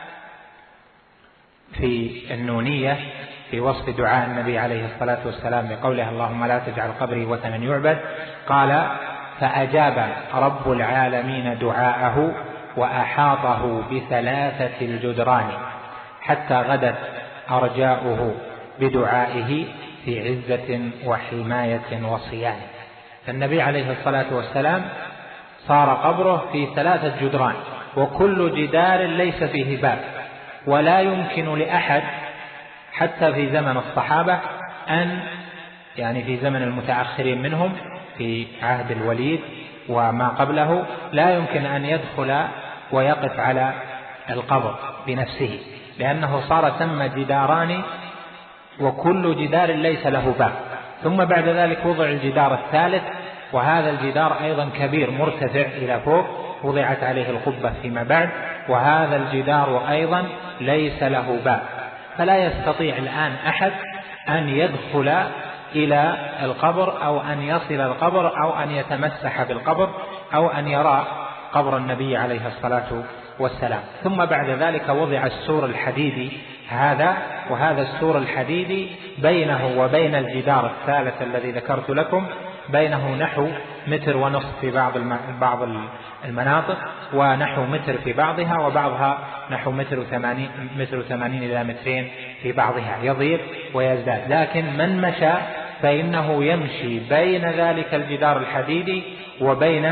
[SPEAKER 2] في النونية في وصف دعاء النبي عليه الصلاة والسلام بقوله اللهم لا تجعل قبري وثنا يعبد، قال فأجاب رب العالمين دعاءه وأحاطه بثلاثة الجدران حتى غدت أرجاؤه بدعائه في عزة وحماية وصيان. فالنبي عليه الصلاة والسلام صار قبره في ثلاثة جدران، وكل جدار ليس فيه باب، ولا يمكن لأحد حتى في زمن الصحابة أن يعني في زمن المتأخرين منهم في عهد الوليد وما قبله لا يمكن أن يدخل ويقف على القبر بنفسه، لأنه صار ثم جداران وكل جدار ليس له باب. ثم بعد ذلك وضع الجدار الثالث، وهذا الجدار أيضا كبير مرتفع إلى فوق وضعت عليه القبة فيما بعد، وهذا الجدار أيضا ليس له باب، فلا يستطيع الآن أحد أن يدخل إلى القبر أو أن يصل القبر أو أن يتمسح بالقبر أو أن يرى قبر النبي عليه الصلاة والسلام. ثم بعد ذلك وضع السور الحديدي هذا، وهذا السور الحديدي بينه وبين الجدار الثالث الذي ذكرت لكم بينه نحو متر ونصف في بعض بعض المناطق، ونحو متر في بعضها، وبعضها نحو متر وثمانين متر وثمانين إلى مترين في بعضها، يضيق ويزداد. لكن من مشى فإنه يمشي بين ذلك الجدار الحديدي وبين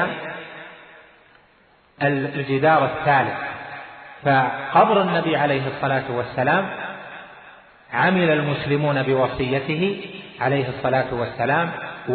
[SPEAKER 2] الجدار الثالث. فقبر النبي عليه الصلاة والسلام عمل المسلمون بوصيته عليه الصلاة والسلام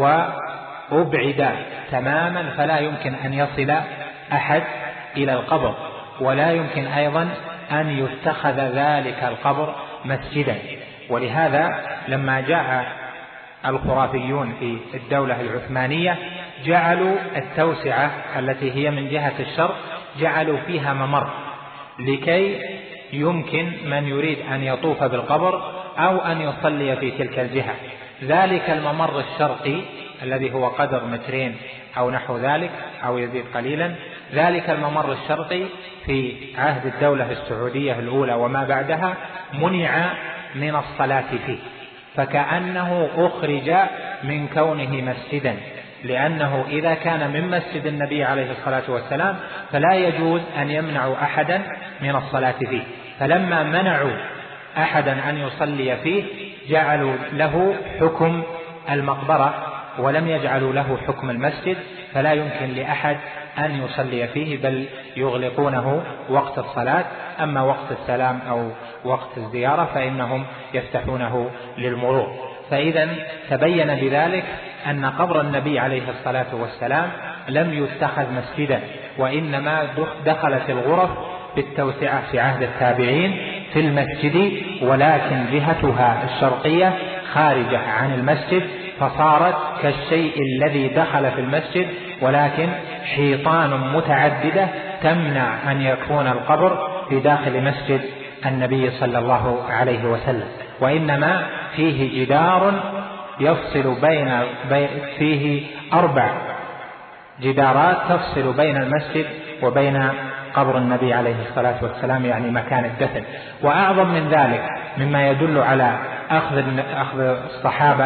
[SPEAKER 2] وأبعد تماما، فلا يمكن أن يصل أحد إلى القبر، ولا يمكن أيضا أن يتخذ ذلك القبر مسجدا. ولهذا لما جاء الخرافيون في الدولة العثمانية جعلوا التوسعة التي هي من جهة الشرق جعلوا فيها ممر لكي يمكن من يريد أن يطوف بالقبر أو أن يصلي في تلك الجهة. ذلك الممر الشرقي الذي هو قدر مترين أو نحو ذلك أو يزيد قليلا، ذلك الممر الشرقي في عهد الدولة السعودية الأولى وما بعدها منع من الصلاة فيه، فكأنه أخرج من كونه مسجدا، لأنه إذا كان من مسجد النبي عليه الصلاة والسلام فلا يجوز أن يمنع أحدا من الصلاة فيه. فلما منعوا أحدا أن يصلي فيه جعلوا له حكم المقبرة ولم يجعلوا له حكم المسجد، فلا يمكن لأحد أن يصلي فيه، بل يغلقونه وقت الصلاة. أما وقت السلام أو وقت الزيارة فإنهم يفتحونه للمرور. فإذا تبين بذلك أن قبر النبي عليه الصلاة والسلام لم يتخذ مسجدا، وإنما دخلت الغرف بالتوسعة في عهد التابعين في المسجد، ولكن جهتها الشرقية خارجة عن المسجد، فصارت كالشيء الذي دخل في المسجد، ولكن حيطان متعددة تمنع أن يكون القبر في داخل مسجد النبي صلى الله عليه وسلم. وإنما فيه جدار يفصل بين فيه أربع جدارات تفصل بين المسجد وبين قبر النبي عليه الصلاة والسلام، يعني مكان الدفن. وأعظم من ذلك مما يدل على أخذ أخذ الصحابة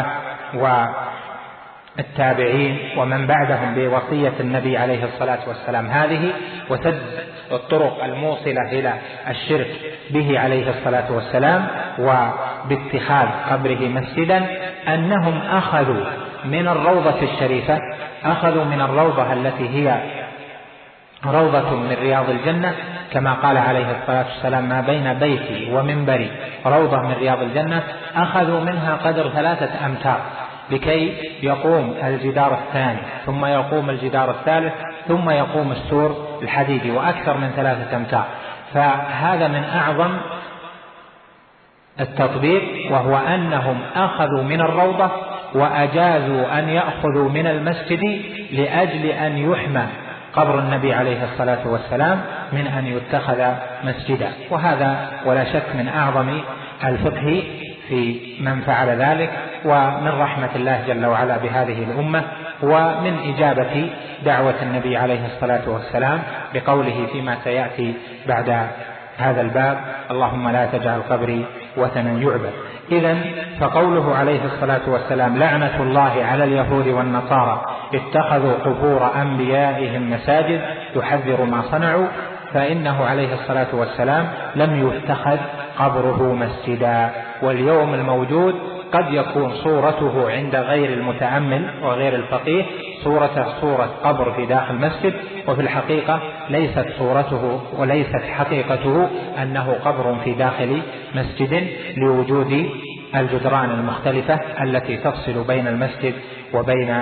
[SPEAKER 2] والتابعين ومن بعدهم بوصية النبي عليه الصلاة والسلام هذه، وسد الطرق الموصلة إلى الشرك به عليه الصلاة والسلام وباتخاذ قبره مسجدا، أنهم أخذوا من الروضة الشريفة، أخذوا من الروضة التي هي روضة من رياض الجنة، كما قال عليه الصلاة والسلام: ما بين بيتي ومنبري روضة من رياض الجنة. أخذوا منها قدر ثلاثة أمتار لكي يقوم الجدار الثاني، ثم يقوم الجدار الثالث، ثم يقوم السور الحديدي، وأكثر من ثلاثة أمتار. فهذا من أعظم التطبيق، وهو أنهم أخذوا من الروضة وأجازوا أن يأخذوا من المسجد لأجل أن يحمى قبر النبي عليه الصلاة والسلام من أن يتخذ مسجدا. وهذا ولا شك من أعظم الفقه في من فعل ذلك، ومن رحمة الله جل وعلا بهذه الأمة، ومن إجابة دعوة النبي عليه الصلاة والسلام بقوله فيما سيأتي بعد هذا الباب: اللهم لا تجعل قبري وثنا يعبد. إذن فقوله عليه الصلاة والسلام: لعنة الله على اليهود والنصارى اتخذوا قبور أنبيائهم مساجد، يحذر ما صنعوا، فإنه عليه الصلاة والسلام لم يتخذ قبره مسجدا. واليوم الموجود قد يكون صورته عند غير المتأمل وغير الفقيه صورة صورة قبر في داخل مسجد، وفي الحقيقة ليست صورته وليست حقيقته أنه قبر في داخل مسجد، لوجود الجدران المختلفة التي تفصل بين المسجد وبين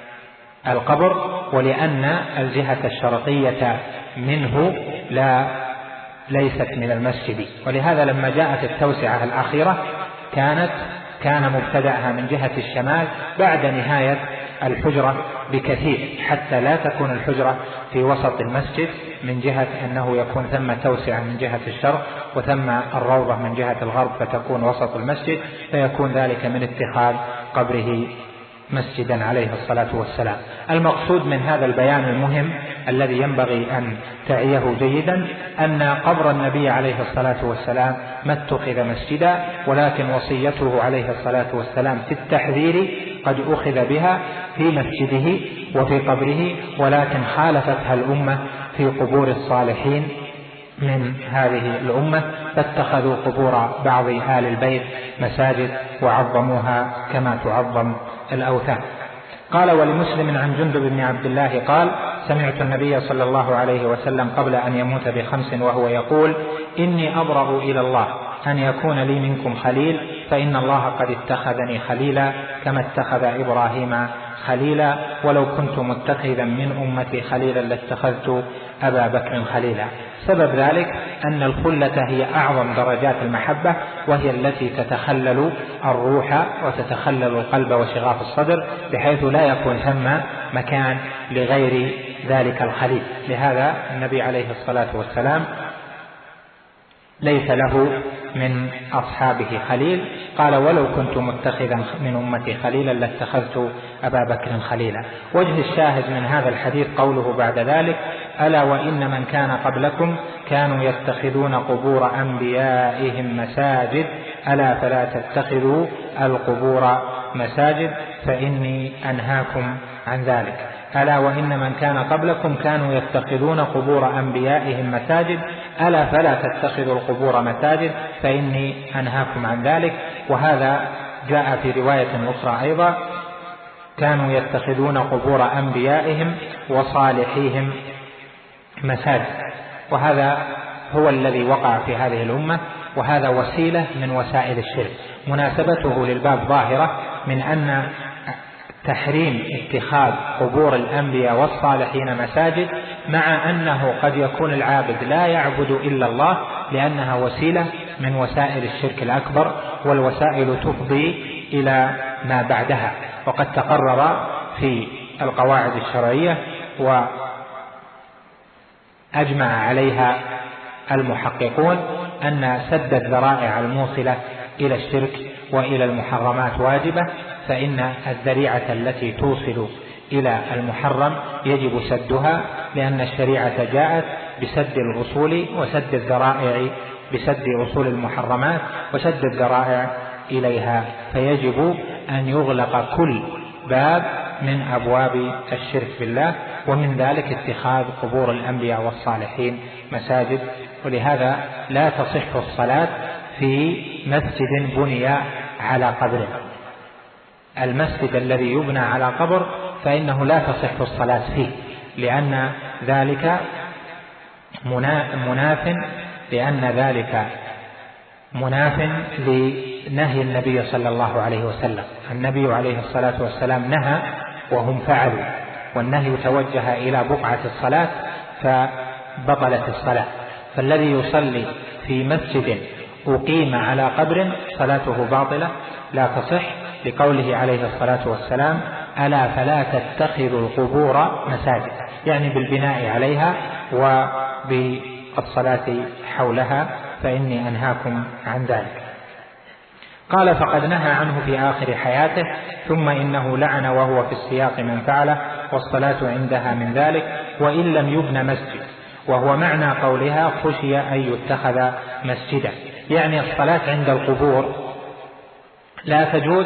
[SPEAKER 2] القبر، ولأن الجهة الشرقية منه لا ليست من المسجد. ولهذا لما جاءت التوسعة الأخيرة كانت كان مبتدأها من جهة الشمال بعد نهاية الحجرة بكثير، حتى لا تكون الحجرة في وسط المسجد، من جهة أنه يكون ثم توسعة من جهة الشرق وثم الروضة من جهة الغرب، فتكون وسط المسجد، فيكون ذلك من اتخاذ قبره مسجدا عليه الصلاة والسلام. المقصود من هذا البيان المهم الذي ينبغي أن تعيه جيدا أن قبر النبي عليه الصلاة والسلام ما اتخذ مسجدا، ولكن وصيته عليه الصلاة والسلام في التحذير قد أخذ بها في مسجده وفي قبره، ولكن خالفتها الأمة في قبور الصالحين من هذه الأمة، فاتخذوا قبور بعض آل البيت مساجد وعظموها كما تعظم الأوثان. قال: ولمسلم عن جندب بن عبد الله قال: سمعت النبي صلى الله عليه وسلم قبل أن يموت بخمس وهو يقول: إني أبرأ إلى الله أن يكون لي منكم خليل، فإن الله قد اتخذني خليلا كما اتخذ إبراهيم خليلا، ولو كنت متخذا من أمتي خليلا لاتخذت أبا بكر خليلا. سبب ذلك أن الخلة هي أعظم درجات المحبة، وهي التي تتخلل الروح وتتخلل القلب وشغاف الصدر، بحيث لا يكون ثم مكان لغير ذلك الخليل. لهذا النبي عليه الصلاة والسلام ليس له من أصحابه خليل. قال: ولو كنت متخذا من أمتي خليلا لاتخذت أبا بكر خليلا. وجه الشاهد من هذا الحديث قوله بعد ذلك: ألا وإن من كان قبلكم كانوا يتخذون قبور أنبيائهم مساجد، ألا فلا تتخذوا القبور مساجد فإني أنهاكم عن ذلك. ألا وإن من كان قبلكم كانوا يتخذون قبور أنبيائهم مساجد، ألا فلا تتخذوا القبور مساجد فإني أنهاكم عن ذلك. وهذا جاء في رواية أخرى أيضا: كانوا يتخذون قبور أنبيائهم وصالحيهم مساجد. وهذا هو الذي وقع في هذه الأمة، وهذا وسيلة من وسائل الشرك. مناسبته للباب ظاهرة من أن تحريم اتخاذ قبور الأنبياء والصالحين مساجد، مع أنه قد يكون العابد لا يعبد إلا الله، لأنها وسيلة من وسائل الشرك الأكبر، والوسائل تفضي إلى ما بعدها. وقد تقرر في القواعد الشرعية وأجمع عليها المحققون أن سد الذرائع الموصلة إلى الشرك وإلى المحرمات واجبة، فإن الذريعة التي توصل إلى المحرم يجب سدها، لأن الشريعة جاءت بسد الأصول وسد الذرائع، بسد أصول المحرمات وسد الذرائع إليها، فيجب أن يغلق كل باب من أبواب الشرك بالله، ومن ذلك اتخاذ قبور الأنبياء والصالحين مساجد. ولهذا لا تصح الصلاة في مسجد بني على قبر. المسجد الذي يبنى على قبر فإنه لا تصح الصلاة فيه، لأن ذلك مناف لأن ذلك مناف لنهي النبي صلى الله عليه وسلم. النبي عليه الصلاة والسلام نهى وهم فعلوا، والنهي توجه إلى بقعة الصلاة فبطلت الصلاة. فالذي يصلي في مسجد أقيم على قبر صلاته باطلة لا تصح، لقوله عليه الصلاة والسلام: ألا فلا تتخذوا القبور مساجد، يعني بالبناء عليها وبالصلاة حولها، فإني أنهاكم عن ذلك. قال: فقد نهى عنه في آخر حياته، ثم إنه لعن وهو في السياق من فعله، والصلاة عندها من ذلك، وإن لم يبن مسجد. وهو معنى قولها: خشي أن يتخذ مسجدا، يعني الصلاة عند القبور لا تجوز،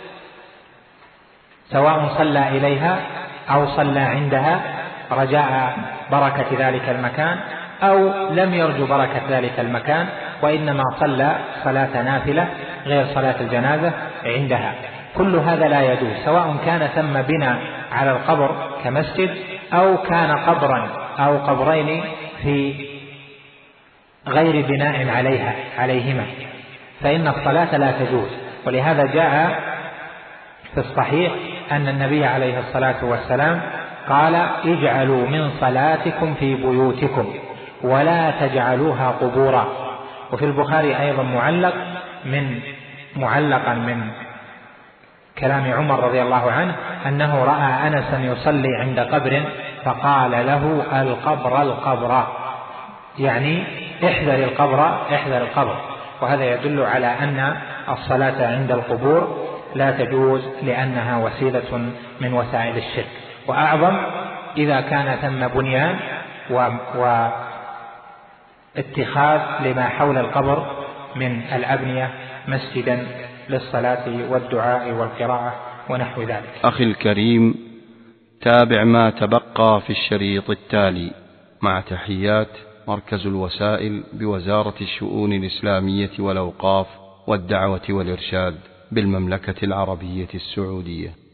[SPEAKER 2] سواء صلى إليها أو صلى عندها رجاء بركة ذلك المكان، أو لم يرجو بركة ذلك المكان، وإنما صلى صلاة نافلة غير صلاة الجنازة عندها. كل هذا لا يجوز، سواء كان ثم بناء على القبر كمسجد، أو كان قبرا أو قبرين في غير بناء عليها عليهما، فإن الصلاة لا تجوز. ولهذا جاء في الصحيح أن النبي عليه الصلاة والسلام قال: اجعلوا من صلاتكم في بيوتكم ولا تجعلوها قبورا. وفي البخاري أيضا معلق من معلقا من كلام عمر رضي الله عنه أنه رأى أنسا يصلي عند قبر فقال له: القبر القبر، يعني احذر القبر احذر القبر. وهذا يدل على أن الصلاة عند القبور لا تجوز لأنها وسيلة من وسائل الشرك، وأعظم إذا كان ثم بنيان واتخاذ لما حول القبر من الأبنية مسجدا للصلاة والدعاء والقراءة ونحو ذلك.
[SPEAKER 1] أخي الكريم، تابع ما تبقى في الشريط التالي مع تحيات مركز الوسائل بوزارة الشؤون الإسلامية والأوقاف والدعوة والإرشاد بالمملكة العربية السعودية.